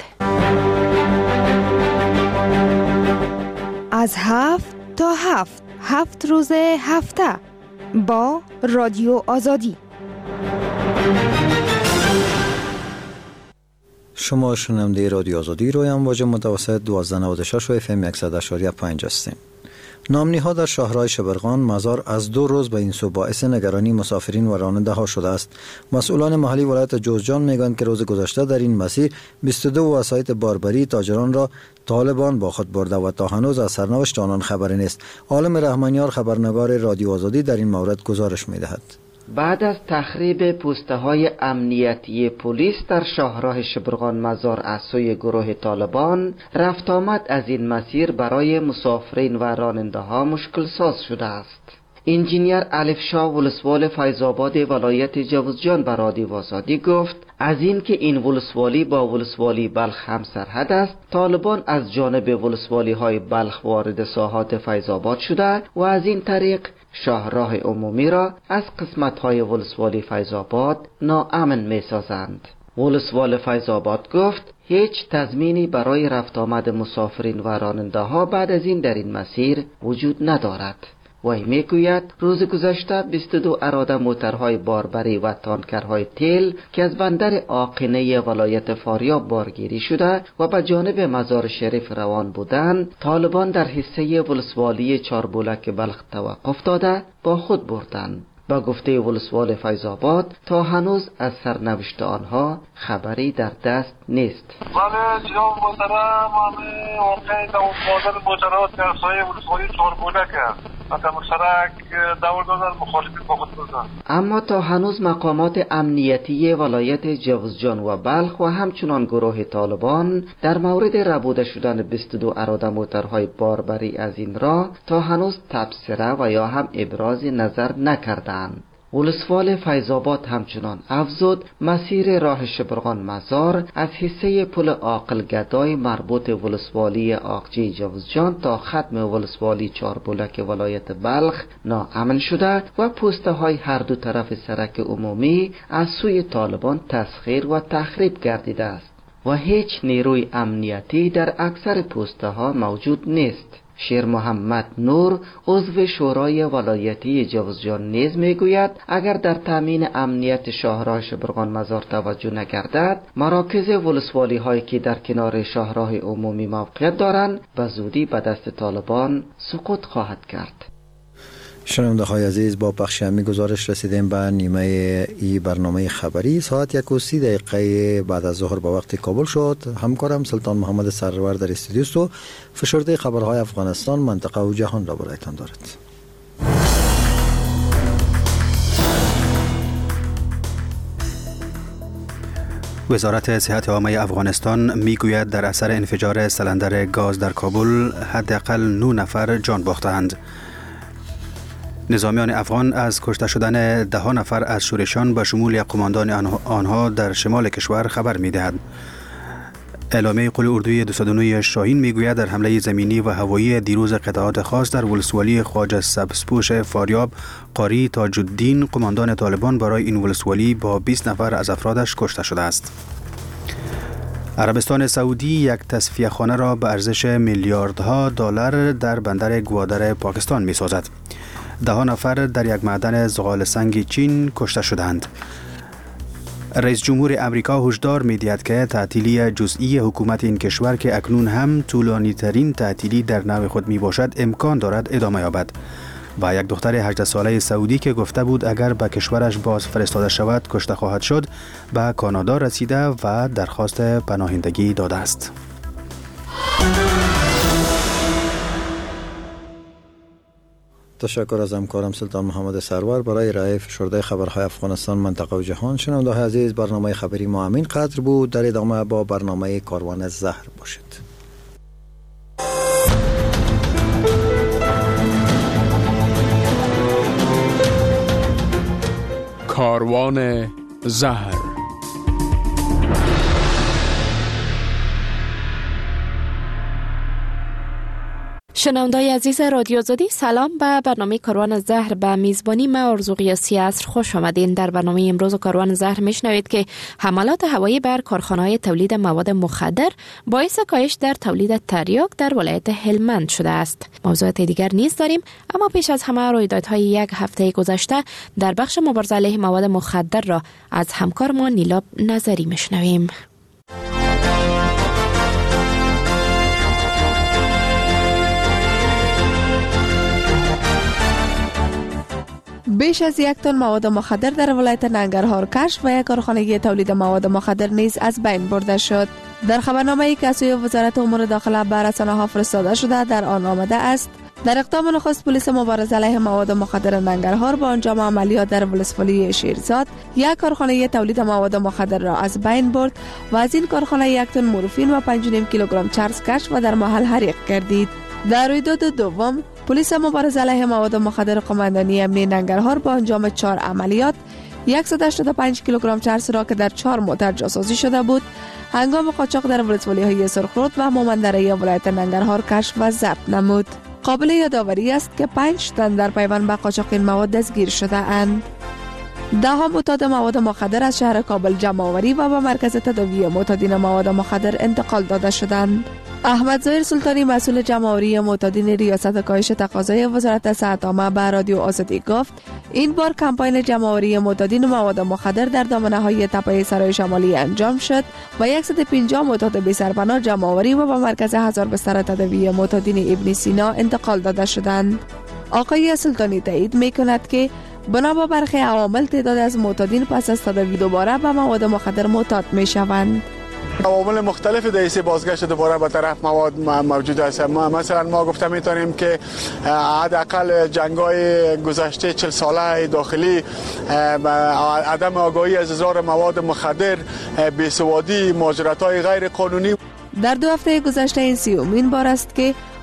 از هفت تا هفت هفت روز هفته با رادیو آزادی. شما شنونده رادیو آزادی روی امواج متوسط دوازده نود و شش و اف ام صد و شش و پنج هستیم. نامنی‌ها در شهرهای شبرغان مزار از دو روز به این سو باعث نگرانی مسافرین و راننده ها شده است. مسئولان محلی ولایت جوزجان میگویند که روز گذشته در این مسیر بیست و دو وسایط باربری تاجران را طالبان با خود برده و تا هنوز از سرنوشت آنان خبری نیست. عالم رحمانیار خبرنگار رادیو آزادی در این مورد گزارش می‌دهد. بعد از تخریب پوسته‌های امنیتی پلیس در شاهراه شبرغان مزار از سوی گروه طالبان، رفت آمد از این مسیر برای مسافرین و راننده ها مشکل ساز شده است. انجینیر الف شاه ولسوال فیض‌آباد ولایت جوزجان به رادیو آزادی گفت از این که این ولسوالی با ولسوالی بلخ هم سرحد است، طالبان از جانب ولسوالی های بلخ وارد ساحات فیض‌آباد شده و از این طریق شاهراه عمومی را از قسمت های ولسوالی فیض‌آباد ناامن می سازند. ولسوال فیض‌آباد گفت هیچ تضمینی برای رفت آمد مسافرین و راننده ها بعد از این در این مسیر وجود ندارد. وی میگوید روز گذشته بیست و دو اراده موترهای باربری و تانکرهای تیل که از بندر آقینه ولایت فاریاب بارگیری شده و به جانب مزار شریف روان بودند، طالبان در حصه ولسوالی چاربولک بلخ توقف داده با خود بردند. با گفته ولسوال فیض‌آباد تا هنوز از سرنوشت آنها خبری در دست نیست. بله جناب محترم، همه واقعی دور دادن مجرات در سایه ولسوالی چاربولک است. اما تا هنوز مقامات امنیتی ولایت جوزجان و بلخ و همچنان گروه طالبان در مورد ربوده شدن بیست و دو اراده موترهای باربری از این راه تا هنوز تبصره و یا هم ابراز نظر نکردند. ولسوال فیض‌آباد همچنان افزود مسیر راه شبرغان مزار از حصه پل عاقل گدای مربوط ولسوالی آقچی جوزجان تا ختم ولسوالی چاربلک ولایت بلخ ناامن شده و پوسته های هر دو طرف سرک عمومی از سوی طالبان تسخیر و تخریب گردیده است و هیچ نیروی امنیتی در اکثر پوسته ها موجود نیست. شیر محمد نور عضو شورای ولایتی جوزجان نیز میگوید اگر در تامین امنیت شاهراه شبرغان مزار توجه نگردد، مراکز ولسوالی هایی که در کنار شاهراه عمومی موقعیت دارند به زودی به دست طالبان سقوط خواهد کرد. شنونده های عزیز، با بخش همی گزارش رسیدیم به نیمه ای برنامه خبری. ساعت یک و سی دقیقه بعد از ظهر به وقت کابل شد. همکارم سلطان محمد سرور در استودیو است و فشرده خبرهای افغانستان، منطقه و جهان را برایتان دارد. وزارت صحت عامه افغانستان میگوید در اثر انفجار سلندر گاز در کابل حداقل نه نفر جان باختند. نظامیان افغان از کشته شدن ده نفر از شورشیان به شمول قماندان آنها در شمال کشور خبر می‌دهد. اعلامیه قول اردوی دویست و نه شاهین میگوید در حمله زمینی و هوایی دیروز قطعات خاص در ولسوالی خواجه سبزپوش فاریاب، قاری تاج الدین قماندان طالبان برای این ولسوالی با بیست نفر از افرادش کشته شده است. عربستان سعودی یک تصفیه خانه را به ارزش میلیاردها دلار در بندر گوادر پاکستان می‌سازد. ده نفر در یک معدن زغال سنگ چین کشته شدند. رئیس جمهور امریکا هشدار می‌دهد که تعطیلی جزئی حکومت این کشور که اکنون هم طولانی ترین تعطیلی در نوع خود می باشد امکان دارد ادامه یابد. و یک دختر هجده ساله سعودی که گفته بود اگر به کشورش باز فرستاده شود کشته خواهد شد، به کانادا رسیده و درخواست پناهندگی داده است. تشکر از همکارم سلطان محمد سرور برای ارائه فشرده خبرهای افغانستان، منطقه و جهان. شنونده های عزیز، برنامه خبری ما همین قدر بود. در ادامه با برنامه کاروان زهر باشید. کاروان زهر. شنوندای عزیز رادیو آزادی، سلام. به برنامه کاروان زهر به میزبانی من آرزو قیاسی عصر خوش آمدین. در برنامه امروز کاروان زهر میشنوید که حملات هوایی بر کارخانه‌های تولید مواد مخدر باعث کاهش در تولید تریاک در ولایت هلمند شده است. موضوعات دیگر نیز داریم، اما پیش از همه رویدادهای یک هفته گذشته در بخش مبارزه علیه مواد مخدر را از همکار ما نیلاب نظری میشنویم. بیش از یک تن مواد مخدر در ولایت ننگرهار کشف و یک کارخانه تولید مواد مخدر نیز از بین برده شد. در خبرنامه‌ای که از سوی وزارت امور داخله به رسانه‌ها فرستاده شده در آن آمده است در اقدام نخست پلیس مبارزه علیه مواد مخدر ننگرهار با انجام عملیات در ولسوالی شیرزاد یک کارخانه تولید مواد مخدر را از بین برد و از این کارخانه یک تن مورفین و پنج و نیم کیلوگرم چرس کشف و در محل حریق گردید. در رویداد دوم پلیس مبارزه علیه مواد مخدر قماندانی امنیتی ننگرهار با انجام چهار عملیات صد و هشتاد و پنج کیلوگرم چرس را که در چهار موتر جاسازی شده بود هنگام قاچاق در ولسوالی های سرخرود و مومندره ولایت ننگرهار کشف و ضبط نمود. قابل یادآوری است که پنج تن در پیوند به قاچاق این مواد دستگیر شده اند. ده ها معتاد مواد مخدر از شهر کابل جمع آوری و به مرکز تداوی معتادین مواد مخدر انتقال داده شدند. احمد ظاهر سلطانی مسئول جمع آوری معتادین ریاست کاهش تقاضای وزارت صحت عامه به رادیو آزادی گفت این بار کمپاین جمع آوری معتادین مواد مخدر در دامنه های تپه سرای شمالی انجام شد و صد و پنجاه معتاد بی سرپناه جمع آوری و به مرکز هزار بستر تداوی معتادین ابن سینا انتقال داده شدند. آقای سلطانی تایید میکند که بنا به برخی عوامل تعداد از معتادین پس از تداوی دوباره به مواد مخدر معتاد می شوند. عوامل مختلف در این بازگشت دوباره به طرف مواد موجود است. ما مثلا ما گفته میتونیم که حداقل جنگ‌های گذشته چهل ساله داخلی، عدم آگاهی از اضرار مواد مخدر، بیسوادی، مهاجرت‌های غیر قانونی. در دو هفته گذشته این سیومین بار است که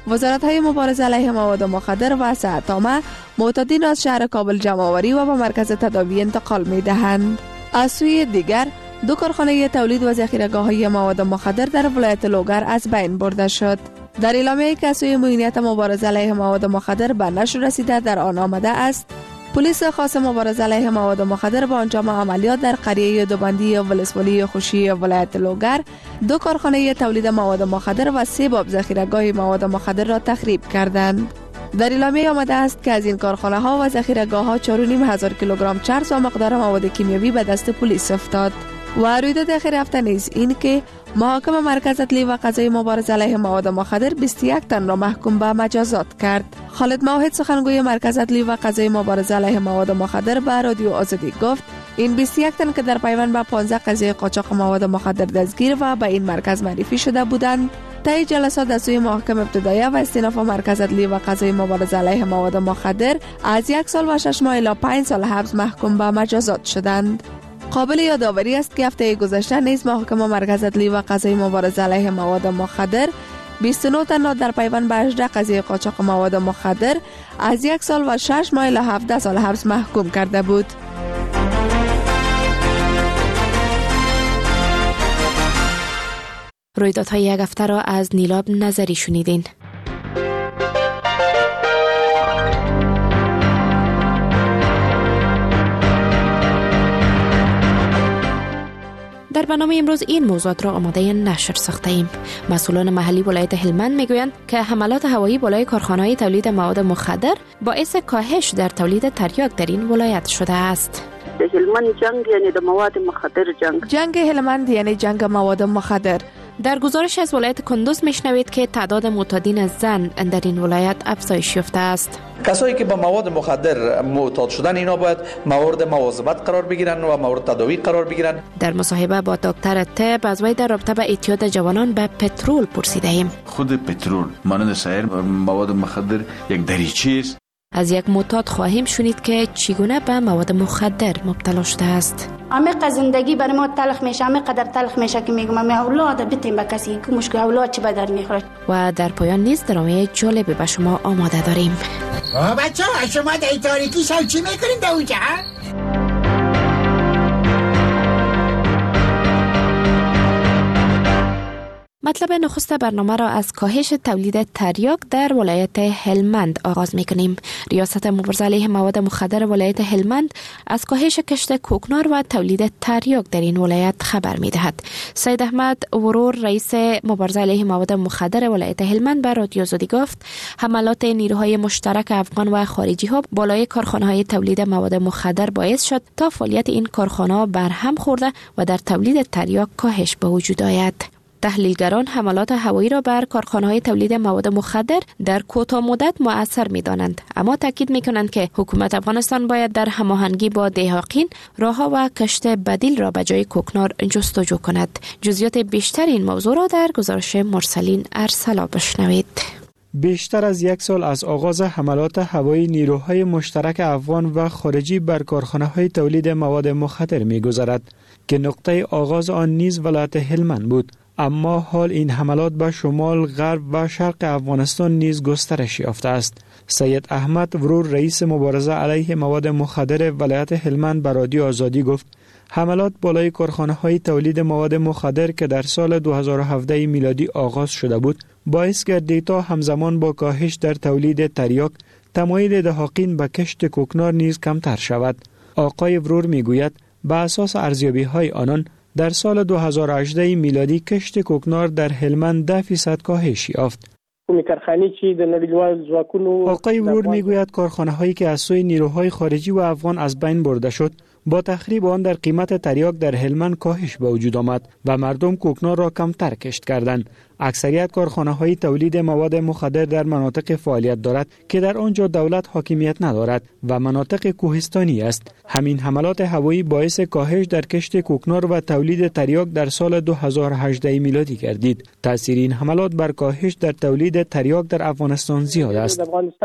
وزارت‌های مبارزه علیه مواد مخدر و صحت‌عامه معتادین از شهر کابل جمع آوری و به مرکز تداوی انتقال می‌دهند. از سوی دیگر دو کارخانه تولید و ذخیره‌گاه‌های مواد مخدر در ولایت لوگر از بین برده شد. در اعلامیه‌ای که از سوی معینیت مبارزه علیه مواد مخدر به نشر رسیده در آن آمده است: پلیس خاص مبارزه علیه مواد مخدر با انجام عملیات در قریه دوبندی ولسوالی خوشی ولایت لوگر دو کارخانه تولید مواد مخدر و سه باب ذخیره‌گاه مواد مخدر را تخریب کردند. در اعلامیه آمده است که از این کارخانه ها و ذخیره‌گاه ها چهار و نیم هزار کیلوگرم چرس و مقدار مواد کیمیایی به دست پلیس افتاد. و رویداد اخیر هفته نیز این که محاکم مرکز عدلی و قضایی مبارزه علیه مواد مخدر بیست و یک تن را محکوم به مجازات کرد. خالد موحد سخنگوی مرکز عدلی و قضایی مبارزه علیه مواد مخدر به رادیو آزادی گفت این بیست و یک تن که در پیوند به پانزده قضیه قاچاق مواد مخدر دستگیر و به این مرکز معرفی شده بودند، طی جلسات از سوی محاکم ابتدایی و استیناف مرکز عدلی و قضایی مبارزه علیه مواد مخدر از یک سال و شش ماه الی پنج سال حبس محکوم به مجازات شدند. قابل یادآوری است که هفته گذشته نیز محاکم مرکز عدلی و قضایی مبارزه علیه مواد مخدر بیست و نه تن را در پیوند به هجده قضیه قاچاق مواد مخدر از یک سال و شش ماه الی هفده سال حبس محکوم کرده بود. رویدادهای یک هفته را از نیلاب نظری شنیدین. در برنامه امروز این موضوعات را آماده نشر ساخته ایم. مسئولان محلی ولایت هلمند میگویند که حملات هوایی بالای کارخانه‌های تولید مواد مخدر باعث کاهش در تولید تریاک در این ولایت شده است. هلمند جنگ یعنی د مواد مخدر جنگ. جنگ هلمند یعنی جنگ مواد مخدر. در گزارش از ولایت کندوز میشنوید که تعداد معتادین زن در این ولایت افزایش یافته است. کسایی که با مواد مخدر معتاد شدن اینا باید مورد مواظبت قرار بگیرن و مورد تداوی قرار بگیرن. در مصاحبه با دکتر طب از وی در رابطه با اعتیاد جوانان به پترول پرسیده ایم. خود پترول مانند سایر مواد مخدر یک دریچه است. از یک معتاد خواهیم شنید که چگونه به مواد مخدر مبتلا شده است. عمیق زندگی برای ما تلخ میشه، عمیق قدر تلخ میشه که میگم ما اولاد بتیم به کسی که مشکل اولاد چی به در میخوره. و در پایان نیز درامه جالبی به شما آماده داریم. آه بچه ها شما در تاریکی شب چی میکنین در اونجا؟ مطلب نخست برنامه را از کاهش تولید تریاک در ولایت هلمند آغاز می‌کنیم. ریاست مبارزه علیه مواد مخدر ولایت هلمند از کاهش کشت کوکنار و تولید تریاک در این ولایت خبر می‌دهد. سید احمد ورور رئیس مبارزه علیه مواد مخدر ولایت هلمند به رادیو آزادی گفت حملات نیروهای مشترک افغان و خارجی‌ها بالای کارخانه‌های تولید مواد مخدر باعث شد تا فعالیت این کارخانه‌ها برهم خورده و در تولید تریاک کاهش به وجود آید. تحلیلگران حملات هوایی را بر کارخانه‌های تولید مواد مخدر در کوتاه مدت مؤثر می‌دانند، اما تاکید می‌کنند که حکومت افغانستان باید در هماهنگی با دهاقین راه‌ها و کشت بدیل را به جای کوکنار جستجو کند. جزئیات بیشتر این موضوع را در گزارش مرسلین ارسلا بشنوید. بیشتر از یک سال از آغاز حملات هوایی نیروهای مشترک افغان و خارجی بر کارخانه‌های تولید مواد مخدر می‌گذرد که نقطه آغاز آن نیز ولایت هلمند بود، اما حال این حملات به شمال، غرب و شرق افغانستان نیز گسترش یافته است. سید احمد ورور رئیس مبارزه علیه مواد مخدر ولایت هلمند به رادیو آزادی گفت حملات بالای کارخانه‌های تولید مواد مخدر که در سال دو هزار و هفده میلادی آغاز شده بود باعث گردید تا همزمان با کاهش در تولید تریاک تمایل دهاقین به کشت کوکنار نیز کمتر شود. آقای ورور میگوید به اساس ارزیابی‌های آنان در سال دو هزار و هجده میلادی کشت کوکنار در هلمند ده درصد کاهش یافت. آقای ورور میگوید کارخانه‌هایی که از سوی نیروهای خارجی و افغان از بین برده شد با تخریب آن در قیمت تریاک در هلمند کاهش به وجود آمد و مردم کوکنار را کمتر کشت کردند. اکثریت کارخانه‌های تولید مواد مخدر در مناطق فعالیت دارد که در آنجا دولت حاکمیت ندارد و مناطق کوهستانی است. همین حملات هوایی باعث کاهش در کشت کوکنار و تولید تریاک در سال دو هزار و هجده میلادی گردید. تاثیر این حملات بر کاهش در تولید تریاک در افغانستان زیاد است.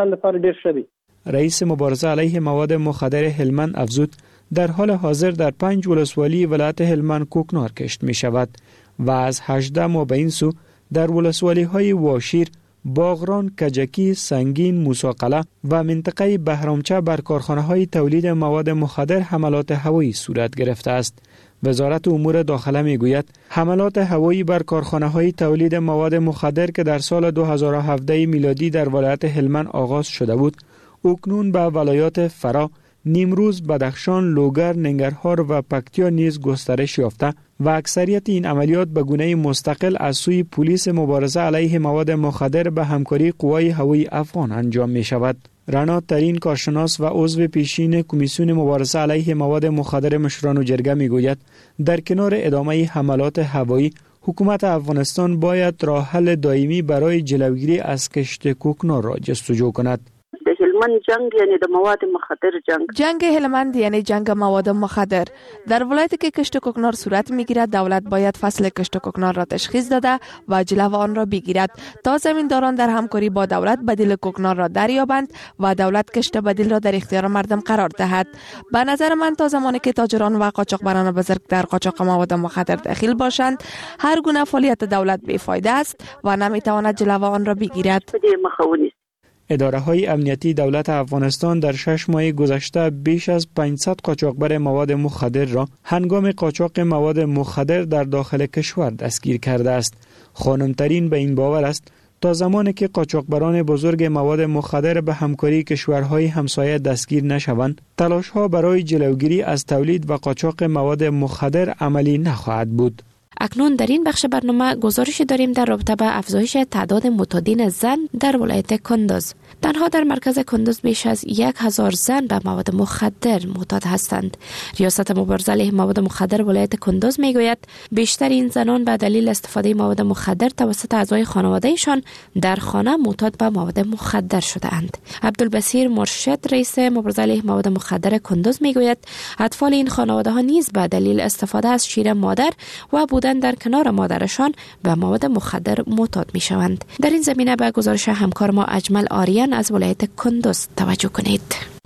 رئیس مبارزه علیه مواد مخدر هلمند افزود در حال حاضر در پنج ولسوالی ولایت هلمند کوکنار کشت می شود و از هجده ماه به این سو در ولسوالی های واشیر، باغران، کجکی، سنگین، موسی و منطقه بهرامچه بر کارخانه‌های تولید مواد مخدر حملات هوایی صورت گرفته است. وزارت امور داخله میگوید حملات هوایی بر کارخانه‌های تولید مواد مخدر که در سال دو هزار و هفده میلادی در ولایت هلمند آغاز شده بود، اکنون به ولایات فرا، نیمروز، بدخشان، لوگر، ننگرهار و پکتیا نیز گسترش یافته و اکثریت این عملیات به گونه مستقل از سوی پلیس مبارزه علیه مواد مخدر به همکاری قوای هوایی افغان انجام می شود. رنا ترین کارشناس و عضو پیشین کمیسیون مبارزه علیه مواد مخدر مشران و جرگه می گوید در کنار ادامه حملات هوایی، حکومت افغانستان باید راه حل دائمی برای جلوگیری از کشت کوکنار را جستجو کند. هلمند جنگ یعنی د مواد مخدر جنگ جنگ هلمند یعنی جنگ مواد مخدر. در ولایتی که کشت کوکنار صورت میگیرد، دولت باید فصل کشت کوکنار را تشخیص داده و جلو آن را بگیرد تا زمینداران در همکاری با دولت بدیل کوکنار را دریابند و دولت کشت بدیل را در اختیار مردم قرار دهد. به نظر من تا زمانی که تاجران و قاچاقبران بزرگ در قاچاق مواد مخدر دخیل باشند، هر گونه فعالیت دولت بیفایده است و نمیتواند جلو آن را بگیرد. اداره های امنیتی دولت افغانستان در شش ماه گذشته بیش از پانصد قاچاقبر مواد مخدر را هنگام قاچاق مواد مخدر در داخل کشور دستگیر کرده است. خانمترین به این باور است تا زمانی که قاچاقبران بزرگ مواد مخدر به همکاری کشورهای همسایه دستگیر نشوند، تلاش ها برای جلوگیری از تولید و قاچاق مواد مخدر عملی نخواهد بود. اکنون در این بخش برنامه گزارش داریم در رابطه با افزایش تعداد معتادین زن در ولایت کندوز. تنها در مرکز کندوز بیش از یک هزار زن به مواد مخدر معتاد هستند. ریاست مبارزه علیه مواد مخدر ولایت کندوز میگوید بیشتر این زنان به دلیل استفاده مواد مخدر توسط اعضای خانوادهشان در خانه معتاد به مواد مخدر شده اند. عبدالبصیر مرشد رئیس مبارزه علیه مواد مخدر کندوز میگوید اطفال این خانواده ها نیز به دلیل استفاده از شیر مادر و بودن در کنار مادرشان به مواد مخدر معتاد می شوند. در این زمینه به گزارش همکار ما اجمل آریان از ولایت کندوز توجه کنید.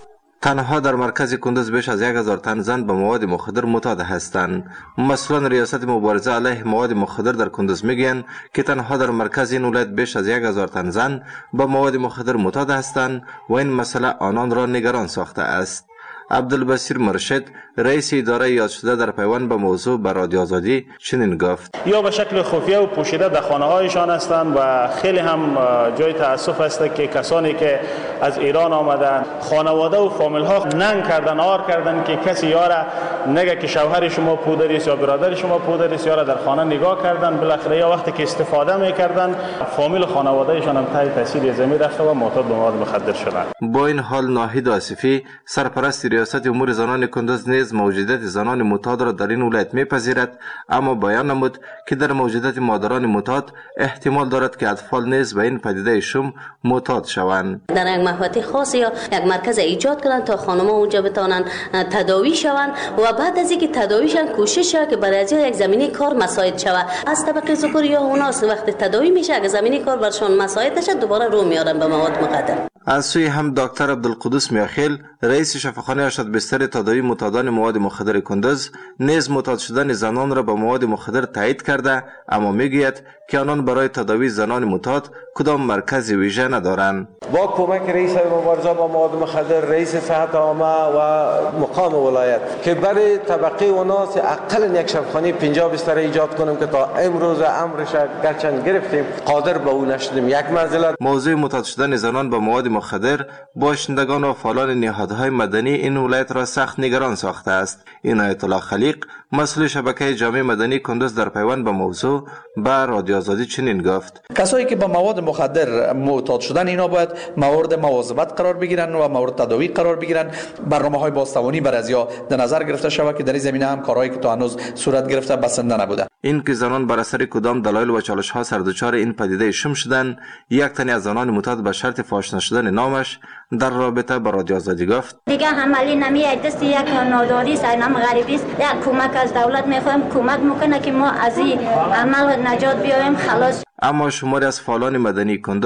تنها در مرکز کندوز بیش از یک هزار تن زن به مواد مخدر معتاد هستند. مسئولان ریاست مبارزه علیه مواد مخدر در کندوز میگویند که تنها در مرکز این ولایت بیش از یک هزار تن زن به مواد مخدر معتاد هستند و این مسئله آنان را نگران ساخته است. عبدالبصیر مرشد رئیس اداره یاد شده در پیوند به موضوع به رادیو آزادی چنین گفت: یا به شکل خفیه و پوشیده در خانه هایشان هستند و خیلی هم جای تاسف است که کسانی که از ایران آمدن خانواده و فامیل ها ننگ کردن، آر کردن که کسی یاره نگه که شوهر شما پودر است یا برادر شما پودر است، یاره در خانه نگاه کردن، بالاخره یا وقتی که استفاده میکردن فامیل خانوادهشان هم تحت تاثیر زمین رفته و معتاد به مواد مخدر شدند. با این حال ناهید آصفی سرپرست ریاست امور زنان کندوز نیز موجودیت زنان معتاد را در این ولایت میپذیرد، اما بیان نمود که در موجودیت مادران معتاد احتمال دارد که اطفال نیز به این پدیده شوم معتاد شوند. در یک محوطه خاص یا یک مرکز ایجاد کنند تا خانم‌ها اونجا بتوانند تداوی شوند و بعد از اینکه تداویشان کوشش شود که برای از یک زمینه کار مساعد شود. از طبقه ذکر یا اوناس وقتی تداوی میشه اگه زمینه کار برشون مساعد نشه دوباره رو میارن به مواد مخدر. از سوی هم دکتر عبدالقدوس میاخیل رئیس شفاخانه ارشد بستر تداوی معتادان مواد مخدر کندوز نیز معتاد شدن زنان را با مواد مخدر تایید کرده، اما میگوید که آنان برای تداوی زنان معتاد کدام مرکز ویژه ندارند. با کمک رئیس مبارزه با مواد مخدر، رئیس صحت عامه و مقام ولایت که برای طبقه اوناس اقل یک شفاخانه پنجاه بستر ایجاد کنیم که تا امروز امرش گرچند گرفتیم قادر به اون نشدیم. یک منزله موضوع معتاد شدن زنان با مواد مخدر باشندگان و فعالان نهادهای مدنی این ولایت را سخت نگران ساخته است. عنایت الله خلیق مسئول شبکه جامعه مدنی کندوز در پیوند به موضوع به رادیو آزادی چنین گفت: کسایی که با مواد مخدر معتاد شدن اینا باید مورد مواظبت قرار بگیرن و مورد تداوی قرار بگیرن. برنامه‌های بازتوانی بر ازیا در نظر گرفته شود که در این زمینه هم کارهایی که تا هنوز صورت گرفته بسنده نبوده. این که زنان بر اثر کدام دلایل و چالش‌ها سردچار این پدیده شم شدن، یک تن از زنان معتاد به شرط فاش نشدن نامش در رابطه با رادیو آزادی گفت: دیگه عملی نمیاد، دست یک ناداری سینم غریبی است. یک کمک از دولت میخوایم کمک میکنه که ما از این عمل نجات بیایم خلاص. اما شماری از فعالان مدنی کندوز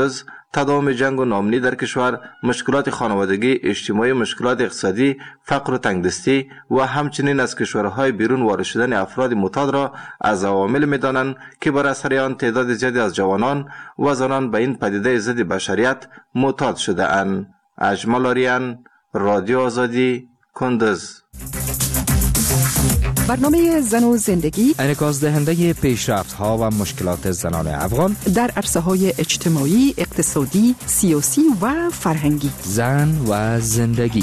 تداوم جنگ و ناامنی در کشور، مشکلات خانوادگی، اجتماعی، مشکلات اقتصادی، فقر و تنگدستی و همچنین از کشورهای بیرون وارد شدن افراد معتاد را از عوامل می‌دانند که بر اثر آن تعداد زیادی از جوانان و زنان به این پدیده ضد بشریت معتاد شده اند. اجمل آریان، رادیو آزادی، کندز. برنامه زن و زندگی انعکاس دهنده پیشرفت ها و مشکلات زنان افغان در عرصه های اجتماعی، اقتصادی، سیاسی و فرهنگی. زن و زندگی.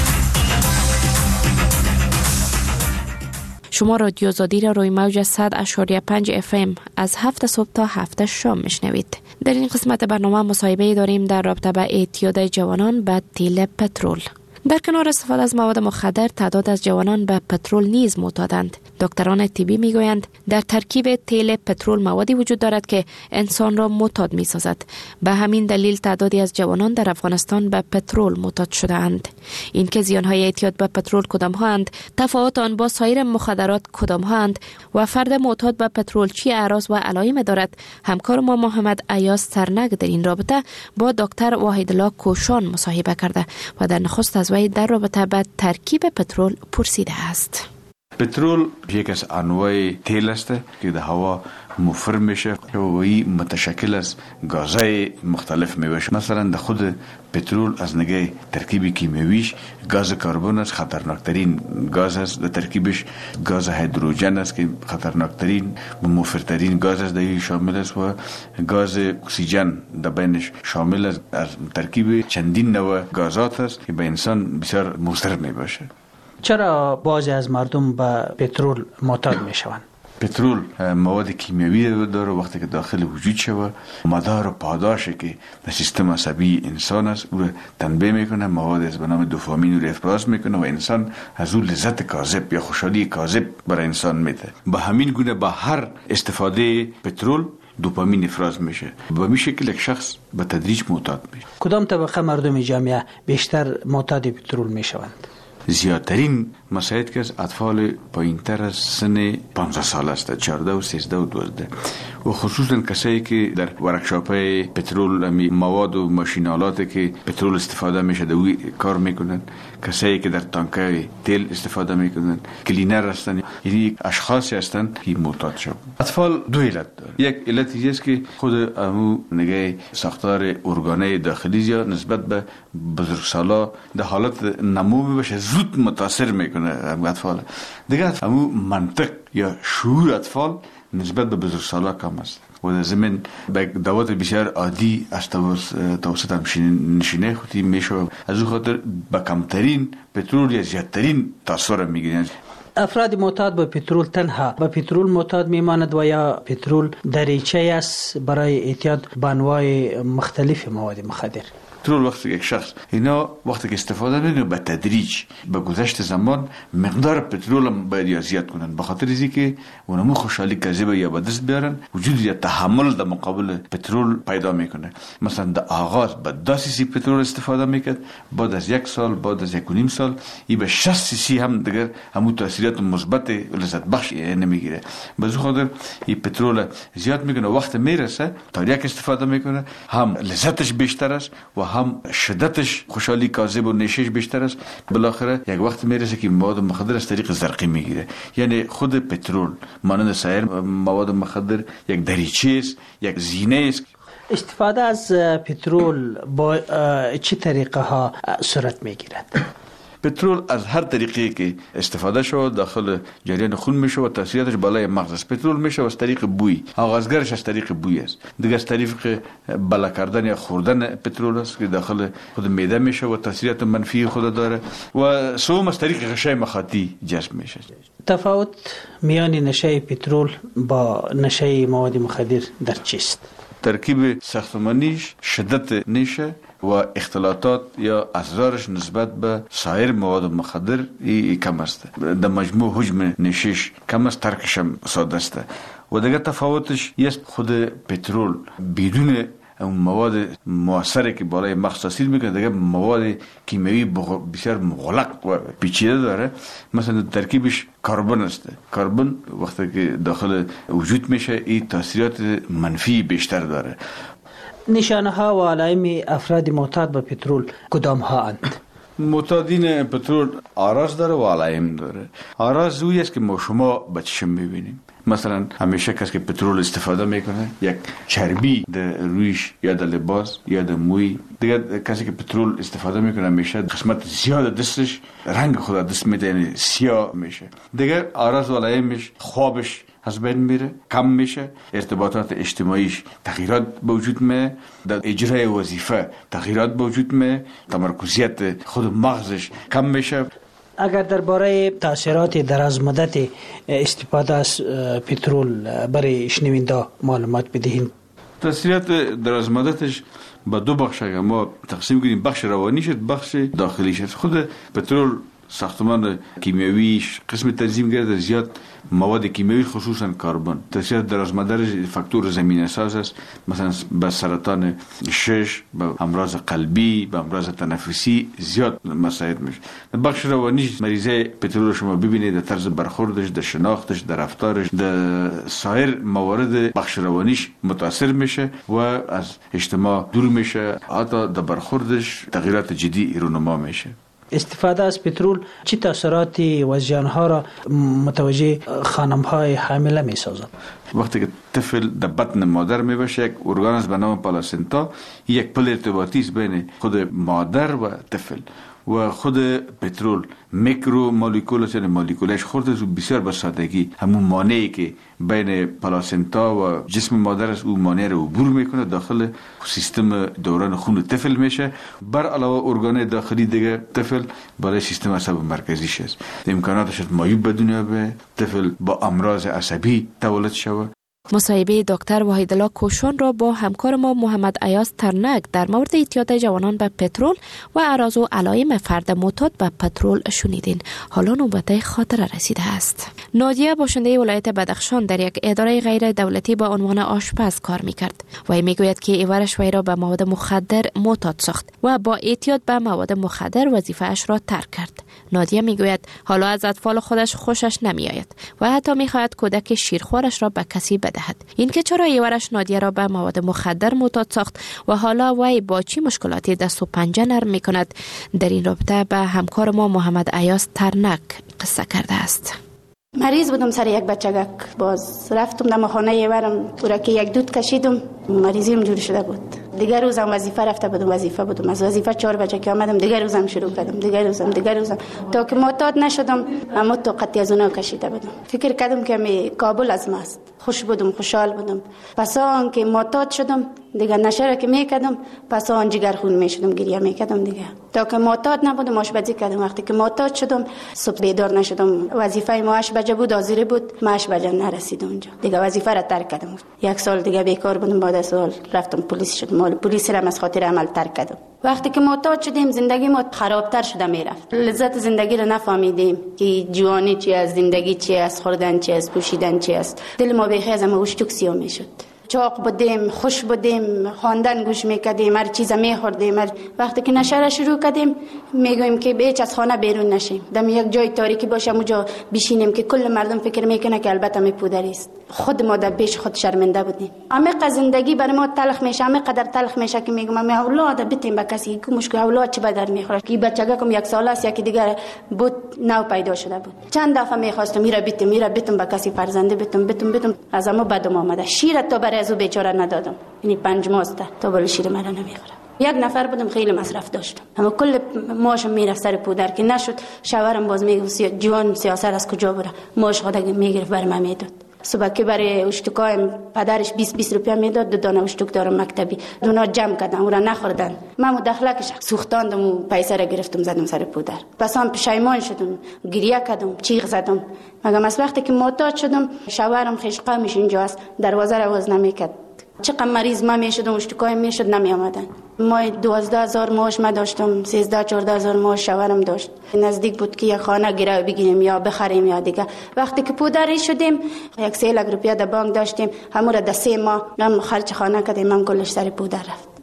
شما رادیو آزادی را روی موج صد اشاریه پنج اف ام از هفت صبح تا هفت شام میشنوید. در این قسمت برنامه مصاحبه داریم در رابطه با اعتیاد جوانان به تیل پترول. در کنار استفاده از مواد مخدر، تعداد از جوانان به پترول نیز معتادند. دکتران طبی میگویند در ترکیب تیل پترول موادی وجود دارد که انسان را معتاد میسازد. به همین دلیل تعدادی از جوانان در افغانستان به پترول معتاد شده اند. این که زیانهای اعتیاد به پترول کدام ها اند، تفاوت آن با سایر مخدرات کدام ها اند و فرد معتاد به پترول چی اعراض و علائم دارد، همکار ما محمد ایاز سرنگ در این رابطه با دکتر وحیدالله کوشان مصاحبه کرده و در نخست از وی در رابطه با ترکیب پترول پرسیده است. پترول یک از انواع تیل است که در هوا مفر میشه و وی متشکل از گازهای مختلف میشه. مثلا در خود پترول از نگاه ترکیب کیمیویش گاز کربن است، خطرناکترین گاز است. در ترکیبش گاز هیدروژن است که خطرناکترین و مفرترین گاز است، در شامل است و گاز اکسیژن در بینش شامل است. از ترکیب چندین نوع گازات است که به انسان بسیار مضر میباشه. چرا بعضی از مردم به پترول معتاد میشوند؟ پترول مواد کیمیایی داره، وقتی که داخل وجود شود مدار و پاداشی که در سیستم عصبی انسان است او را تنبیه میکنه، مواد از به نام دوپامین رو افراز میکنه و انسان از او لذت کاذب یا خوشحالی کاذب برای انسان میده. با همین گونه با هر استفاده پترول دوپامین افراز میشه و به این شکل یک شخص به تدریج معتاد میشه. کدام طبقه مردم جامعه بیشتر معتاد پترول میشوند؟ زیادترین مساعد که از اطفال پایینتر از سن پانزده سال است، چهارده و سیزده و دوازده، و خصوصا کسایی که در ورکشاپ های پترول مواد و ماشینالاتی که پترول استفاده میشه در اوی کار میکنن، کسایی که در تانکای تیل استفاده میکنن، کلینر هستن، یعنی اشخاصی هستن که معتاد شدن. اطفال دو علت داره. یک علتی است که خود امو نگاه ساختار ارگانه داخلی یا نسبت به بزرگسالا در حالت نمو میباشه، زود متاثر میکنه اطفال. دیگه امو منطق یا شعور اطفال نسبت به بزرگسالا کم است و در ضمن به دوات بسیار عادی از توسط هم نشینه خودی میشه، از او خاطر با کمترین پترول یا زیادترین تاثیر میگیرن. افراد معتاد به پترول تنها به پترول معتاد میماند و یا پترول دریچه است برای اعتیاد به انواع مختلف مواد مخدر؟ پترول وقتی یک شخص اینا وقتی که استفاده میکنه به تدریج به گذشت زمان مقدار پترول هم باید زیاد کنن، به خاطر اینکه که اونمو خوشحالی کاذب یا به دست بیارن، وجود یا تحمل در مقابل پترول پیدا میکنه. مثلا در آغاز به دو سی سی پترول استفاده میکرد، بعد از یک سال بعد از یک و نیم سال ای به شصت سی سی هم دیگر همون تاثیرات مثبت لذت بخش نمیگیره. به خاطر این پترول زیاد میکنه، وقت میرسه تاریک استفاده میکنه، هم لذتش بیشتر است و هم شدتش خوشحالی کاذب و نشش بیشتر است. بالاخره یک وقت میرسه که مواد مخدر از طریق زرقی میگیره. یعنی خود پترول مانند سایر مواد مخدر یک دریچه است، یک زینه است. استفاده از پترول با چه طریقه ها صورت میگیرد؟ پترول از هر طریقی که استفاده شود داخل جریان خون میشه و تاثیراتش بالای مغز است. پترول میشه از طریق بوی، آغازگرش از طریق بوی است. دیگه از طریق بالا کردن یا خوردن پترول است که داخل خود معده میشه و تاثیرات منفی خود داره و سوم از طریق غشای مخاطی جذب میشه. تفاوت میان نشه پترول با نشه مواد مخدر در چیست؟ ترکیب ساختمانیش، شدت نشه و اختلاطات یا اضرارش نسبت به سایر مواد مخدر ای کم است. در مجموع حجم نشش کم است، ترکش هم ساده است. و دیگه تفاوتش است خود پترول بدون اون مواد مؤثره که بالای مغز تاثیر میکنه، دیگه مواد کیمیایی بسیار مغلق و پیچیده داره. مثلا ترکیبش کربن است. کربن وقتی که داخل وجود میشه این تاثیرات منفی بیشتر داره. نشانه ها و علائم افراد معتاد به پترول کدام ها اند؟ معتادین پترول آراز داره و علائم داره. آراز اویی است که ما شما به چشم میبینیم. مثلا همیشه کسی که پترول استفاده میکنه یک چربی در رویش یا در لباس یا در موی. دیگه کسی که پترول استفاده میکنه همیشه قسمت زیاد دستش رنگ خود دست میده، یعنی سیاه میشه. دیگه آراز و علائمش خوابش از بین میره، کم میشه، ارتباطات اجتماعیش تغییرات به وجود میاد، در اجرای وظیفه تغییرات به وجود میاد، تمرکزیت خود مغزش کم میشه. اگر درباره تاثیرات دراز مدت استفاده از پترول برای شنونده معلومات بدهید. تاثیرات دراز مدتش با دو بخش اگر ما تقسیم کنیم، بخش روانیش، بخش داخلیش. خود پترول ساختمان کیمیاییش قسم تنظیم کرده زیاد مواد کیمیایی خصوصا کربن. تاثیرات دراز مدارش فاکتور زمینه ساز است، مثلا به سرطان شش، به امراض قلبی، به امراض تنفسی زیاد مساعد میشه. بخش روانیش مریضای پترول شما ببینید در طرز برخوردش، در شناختش، در رفتارش، در سایر موارد بخش روانیش متاثر میشه و از اجتماع دور میشه، حتی در برخوردش تغییرات جدی رونما میشه. استفاده از پترول چه تاثیراتی و زیانها را متوجه خانم‌های حامله می‌سازد؟ وقتی که طفل در بطن مادر میباشه، یک ارگانیسم به نام پلاسنتا، یک پل ارتباطی است بین خود مادر و طفل و خود پترول میکرو مولکول است، یعنی مولکولش خورده و بسیار به سادگی همون مانعی که بین پلاسنتا و جسم مادر است، اون مانع رو عبور میکنه، داخل سیستم دوران خون طفل میشه. بر علاوه ارگان داخلی دیگه طفل برای سیستم عصب مرکزیش است، امکاناتش معیوب به دنیا به طفل با امراض عصبی تولد شود. مصاحبه دکتر وحیدالله کوشان را با همکار ما محمد ایاز ترنک در مورد اعتیاد جوانان به پترول و اعراض و علائم فرد معتاد به پترول شنیدین. حالا نوبت خاطره رسیده است. نادیه باشنده ولایت بدخشان در یک اداره غیر دولتی با عنوان آشپز کار میکرد. وی میگوید که ایورش وی را به مواد مخدر معتاد ساخت و با اعتیاد به مواد مخدر وظیفه اش را ترک کرد. نادیه میگوید حالا از اطفال خودش خوشش نمیآید و حتی میخواهد کودک شیرخوارش را به کسی بدهد. اینکه چرا ایورش نادیه را به مواد مخدر معتاد ساخت و حالا وی با چی مشکلاتی دست و پنجه نرم میکند، در این رابطه به همکار ما محمد ایاز ترنک قصه کرده است. مریض بودم سر یک بچگک، باز رفتم در خانه ایورم پورا که یک دود کشیدم، مریضیم جور شده بود. دیگر روزم وظیفه رفته بودم، وظیفه بودم از وظیفه چهار بجه که آمدم، دیگر روزم شروع کردم، دیگر روزم دیگر روزم تا که معتاد نشدم. اما طاقتی از اونها کشیده بودم. فکر کردم که می کابل از ماست. خوش بودم، خوشحال بودم. پس آن که معتاد شدم دیگه نشه را که میکردم، پس آن جگرخون میشدم، گریه میکردم دیگه. تا که معتاد نبودم آشپزی کردم. وقتی که معتاد شدم صبح بیدار نشدم. وظیفه ما هشت بجه بود، حاضر بود، ما هشت بجه نرسیدم اونجا. دیگه وظیفه را ترک کردم. یک سال دیگه بیکار بودم، بعد از سال رفتم پلیس شدم. پلیس را از خاطر عمل ترک کردم. وقتی که معتاد شدیم زندگی ما خرابتر شده میرفت. لذت زندگی را نفهمیدیم که جوانی چی از زندگی چی از خوردن چی از پوشیدن چی است. دل ما بخیر از ما وشتوک سیاه میشد. چاق بودیم، خوش بودیم، خواندن گوش میکردیم، هر چیز میخوردیم. وقتی که نشه را شروع کردیم میگویم که بیچ از خانه بیرون نشیم، دم یک جای تاریکی باشه اونجا بشینیم که کل مردم فکر میکنه که البته می پودری است. خود ما در پیش خود شرمنده بودیم. عمیق زندگی برای ما تلخ میشه، عمیق قدر تلخ میشه که میگم ما اولاد بتیم با کسی که مشکل اولاد چه بدر میخوره. کی بچگکم یک سال است یکی دیگر بود نو پیدا شده بود. چند دفعه میخواستم میرا بتیم میرا بتیم با کسی فرزنده بتیم بتیم بتیم از ما بدم آمده. شیر تا برای از بیچاره ندادم، یعنی پنج ماست تا ولی شیر مرا نمیخوره. یک نفر بودم خیلی مصرف داشتم، اما کل ماشم میرفت سر پودر که نشد. شوهرم باز میگفت جوان سیاست از کجا بره، ماش خود میگرفت بر من میداد. صبح که برای اشتکایم پدرش بیست بیست روپیه میداد، دو دانه اشتک دارم مکتبی، دونا جمع کردن اون را نخوردن. من مدخلکش سوختاندم و پیسه را گرفتم زدم سر پودر. پس هم پشیمان شدم، گریه کردم، چیغ زدم. مگم از وقتی که معتاد شدم شوهرم خشقامش اینجا است، دروازه را باز نمیکرد. چقدر مریض ما میشدم، اشتکای میشد نمی آمدن. ما دوازده هزار معاش ما داشتم، سیزده چهارده هزار معاش شوهرم داشت. نزدیک بود که یک خانه گرو بگیریم یا بخریم یا دیگه. وقتی که پودری شدیم یک سه لک روپیه در بانک داشتیم، همون را در سه ماه هم خرج خانه کردیم، هم کلش سر پودر رفت.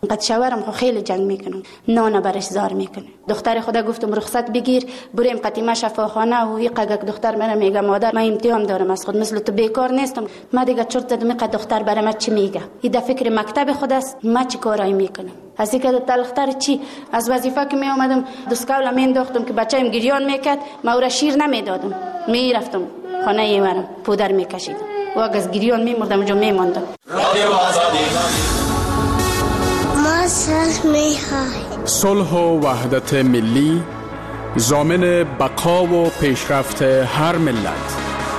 قد شوهرم خو خیلی جنگ میکنم، نان برش زار میکنه. دختر خدا گفتم رخصت بگیر بریم قتیمه شفاخانه و این قگک دختر منم میگه مادر من امتحان دارم از خود مثل تو بیکار نیستم. ما دیگه چرت زدم قد دختر برام چی میگه؟ این ده فکر مکتب خود است، ما چی کارایی میکنم؟ از اینکه تلختر چی از وظیفه که می اومدم دستکاولا مینداختم که بچه‌ام گریان میکرد، ما او را شیر نمیدادم، میرفتم خانه ایورم پودر میکشیدم و اگه از گریان میمردم اونجا میماندم. ما صلح میخواهیم. صلح و وحدت ملی ضامن بقا و پیشرفت هر ملت.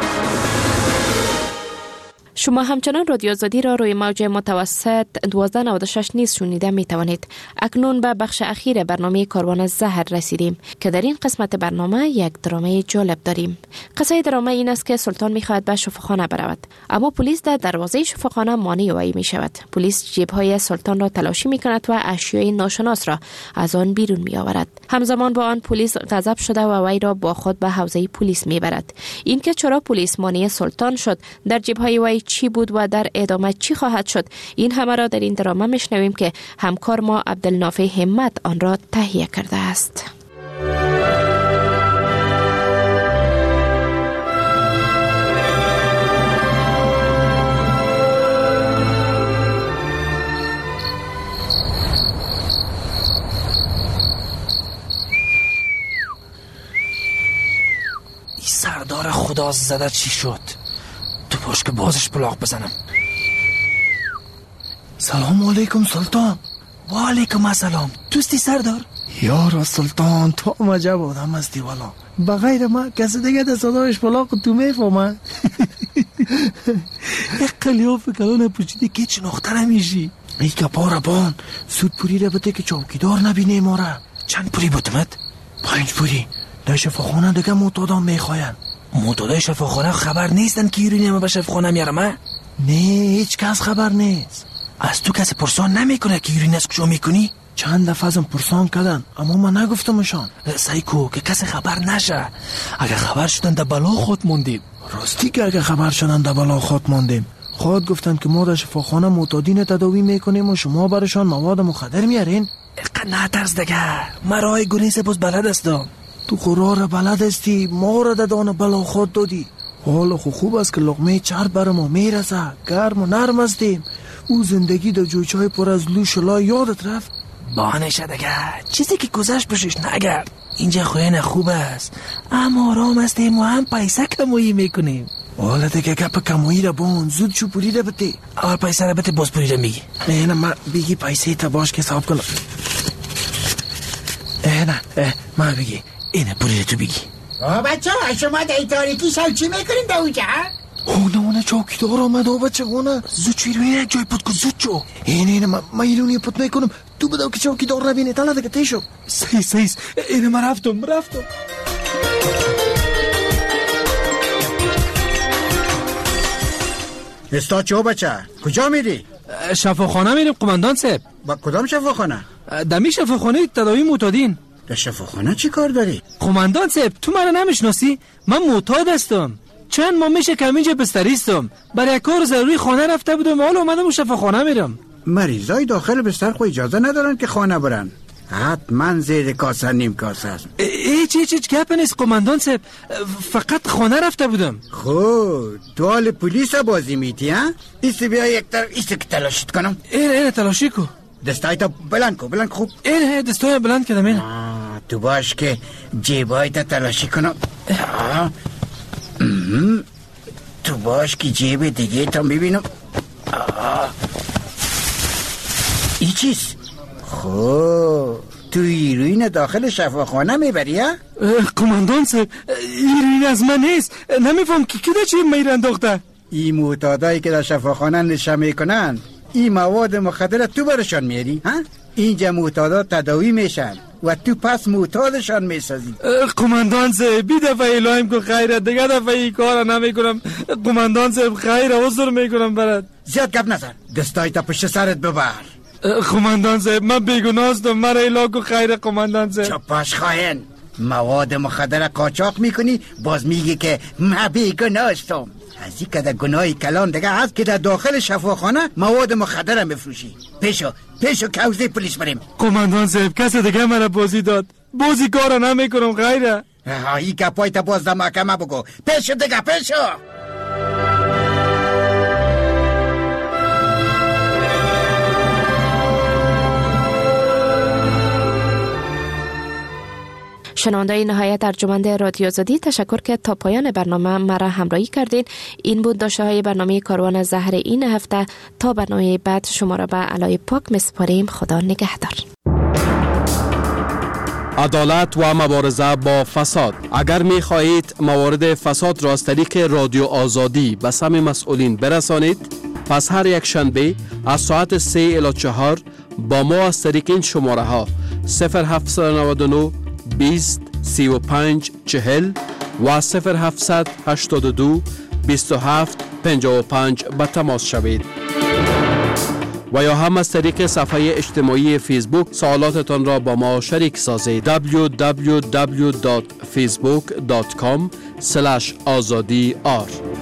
شما همچنان رادیو آزادی را روی موج متوسط دوازده نود و شش نیز شنیده می توانید. اکنون به بخش اخیر برنامه کاروان زهر رسیدیم که در این قسمت برنامه یک درامه جالب داریم. قصه درامه این است که سلطان می خواهد به شفاخانه برود، اما پلیس در دروازه شفاخانه مانع وی می شود. پلیس جیب‌های سلطان را تلاشی می کند و اشیای ناشناس را از آن بیرون می آورد. همزمان با آن پلیس غضب شده و وی را با خود به حوزه پلیس می برد. این که چرا پلیس مانع سلطان شد، در جیب‌های وی چی بود و در ادامه چی خواهد شد، این همه را در این درامه میشنویم که همکار ما عبدالنافع همت آن را تهیه کرده است. این سردار خدا زده چی شد؟ تو باش که بازش بلاغ بزنم. سلام علیکم سلطان. و علیکم السلام. دوستی سردار؟ یارا سلطان تو مجب آدم هستی والا، بغیر ما کسی دیگه در صدایش بلاغ تو میفهمه. یک قلیاف کلان پوچیده که چه نختر میشی. ای که پارا بان سود پوری را بده که چوکیدار نبینه ما را. چند پوری بودمت؟ پنج پوری. در شفاخانه دیگه معتادان میخواین. معتادای شفاخانه خبر نیستن که یورینی ما به شفاخانه میارم؟ نه هیچ کس خبر نیست. از تو کسی پرسان نمیکنه که یورین از کجا میکنی؟ چند دفعه ازم پرسان کردن اما من نگفتمشان. سایکو که کسی خبر نشه. اگه خبر شدن در بلا خود موندیم. راستی که اگه خبر شدن در بلا خود موندیم. خود گفتن که ما در شفاخانه معتادین تداوی میکنیم و شما برشان مواد مخدر میارین. نه ترس دیگه، من راه گریز باز بلد هستم. تو قرار بلد هستی، ما را در دان بلا خود دادی. حالا خو خوب است که لقمه چرب بر ما میرسه، گرم و نرم هستیم. او زندگی در جویچای پر از لوشلا یادت رفت؟ بانشه دیگه، چیزی که گذشت بشش نگرد. اینجا خوین خوب است، اما آرام هستیم و هم پیسه کمایی میکنیم. حالا دیگه گپ کمایی را بان، زود چو پوری را بده. اول پیسه را بده باز پوری را میگی. نه نه من بگی پیسه تا باش که حساب کنم. اه نه اه من بگی اینه پوری را تو بگی. آه بچه ها شما در تاریکی شب چی میکنین در اونجا؟ اونه اونه چوکیدار آمد آه بچه اونه. زود چو ایرونی یک جای پود کن زود چو. اینه اینه من, من ایرونی پود میکنم. تو بداو که چوکیدار نبینه تلا دیگه تیشو. سیس سیس اینه من رفتم رفتم. استاد چو بچه کجا میری؟ شفاخانه میریم قماندان صاحب. با کدام شفاخانه؟ دمی شفاخانه تداوی معتادین. در شفاخانه چی کار داری؟ قماندان صاحب تو منو نمیشناسی؟ من معتاد هستم. چند ماه میشه که اینجا بستریستم. برای کار ضروری خانه رفته بودم، حالا اومدم شفاخانه میرم. مریضای داخل بستر خو اجازه ندارن که خانه برن. حتما زیر کاسه نیم کاسه است. هیچ هیچ هیچ گپ نیست قماندان صاحب، فقط خانه رفته بودم. خب تو حال پلیس بازی میتی ها؟ ایستی بیا یک طرف ایستی که تلاشیت کنم. اینه اینه تلاشی کو. دستای تا بلند کو بلند خوب. اینه دستای بلند کردم اینه. تو باش که جیبای تا تلاشی کنم. تو باش که جیب دیگه تا ببینم. ای چیز؟ خب تو ایروین داخل شفاخانه میبری ها؟ قماندان صاحب ایروین از من نیست، نمیفهم که که در چی میرن دختر. ای معتادایی که در شفاخانه نشه میکنن این مواد مخدر تو برشان میاری ها؟ اینجا معتادا تداوی میشن و تو پس معتادشان میسازی. قماندان صاحب بی دفعه الهیم کن خیره، دیگه دفعه این کار نمیکنم. قماندان صاحب خیره عذر میکنم برات. زیاد گپ نزن، دستای تا پشت سرت ببر. قماندان صاحب من بیگناه هستم، مرا اله کن خیره قماندان صاحب. چپاش خاین، مواد مخدر قاچاق میکنی باز میگی که من بیگناه هستم. از این که در گناهی کلان دیگه هست که در داخل شفاخانه مواد مخدر میفروشی. پیشو پیشو کوزه پلیس بریم. قماندان صاحب کس دیگه مرا بازی داد، بازی کارا نمیکنم غیره. ای گپای تا باز دم محکمه بگو. پیشو دیگه پیشو. شنونده نهایت ارجمند رادیو آزادی، تشکر که تا پایان برنامه مرا همراهی کردین. این بود داشته های برنامه کاروان زهر این هفته. تا برنامه بعد شما را به علای پاک میسپاریم. خدا نگهدار. عدالت و مبارزه با فساد. اگر می خواهید موارد فساد را از طریق رادیو آزادی به سمع مسئولین برسانید، پس هر یک شنبه از ساعت سه الی چهار با ما از طریق این شماره ها صفر هفت نه نه بیست سی و پنج چهل و صفر هفت هشت دو بیست و هفت پنجاه و پنج به تماس شوید و یا هم از طریق صفحه اجتماعی فیسبوک سوالاتتان را با ما شریک سازید. دبلیو دبلیو دبلیو دات فیسبوک دات کام اسلش آزادی آر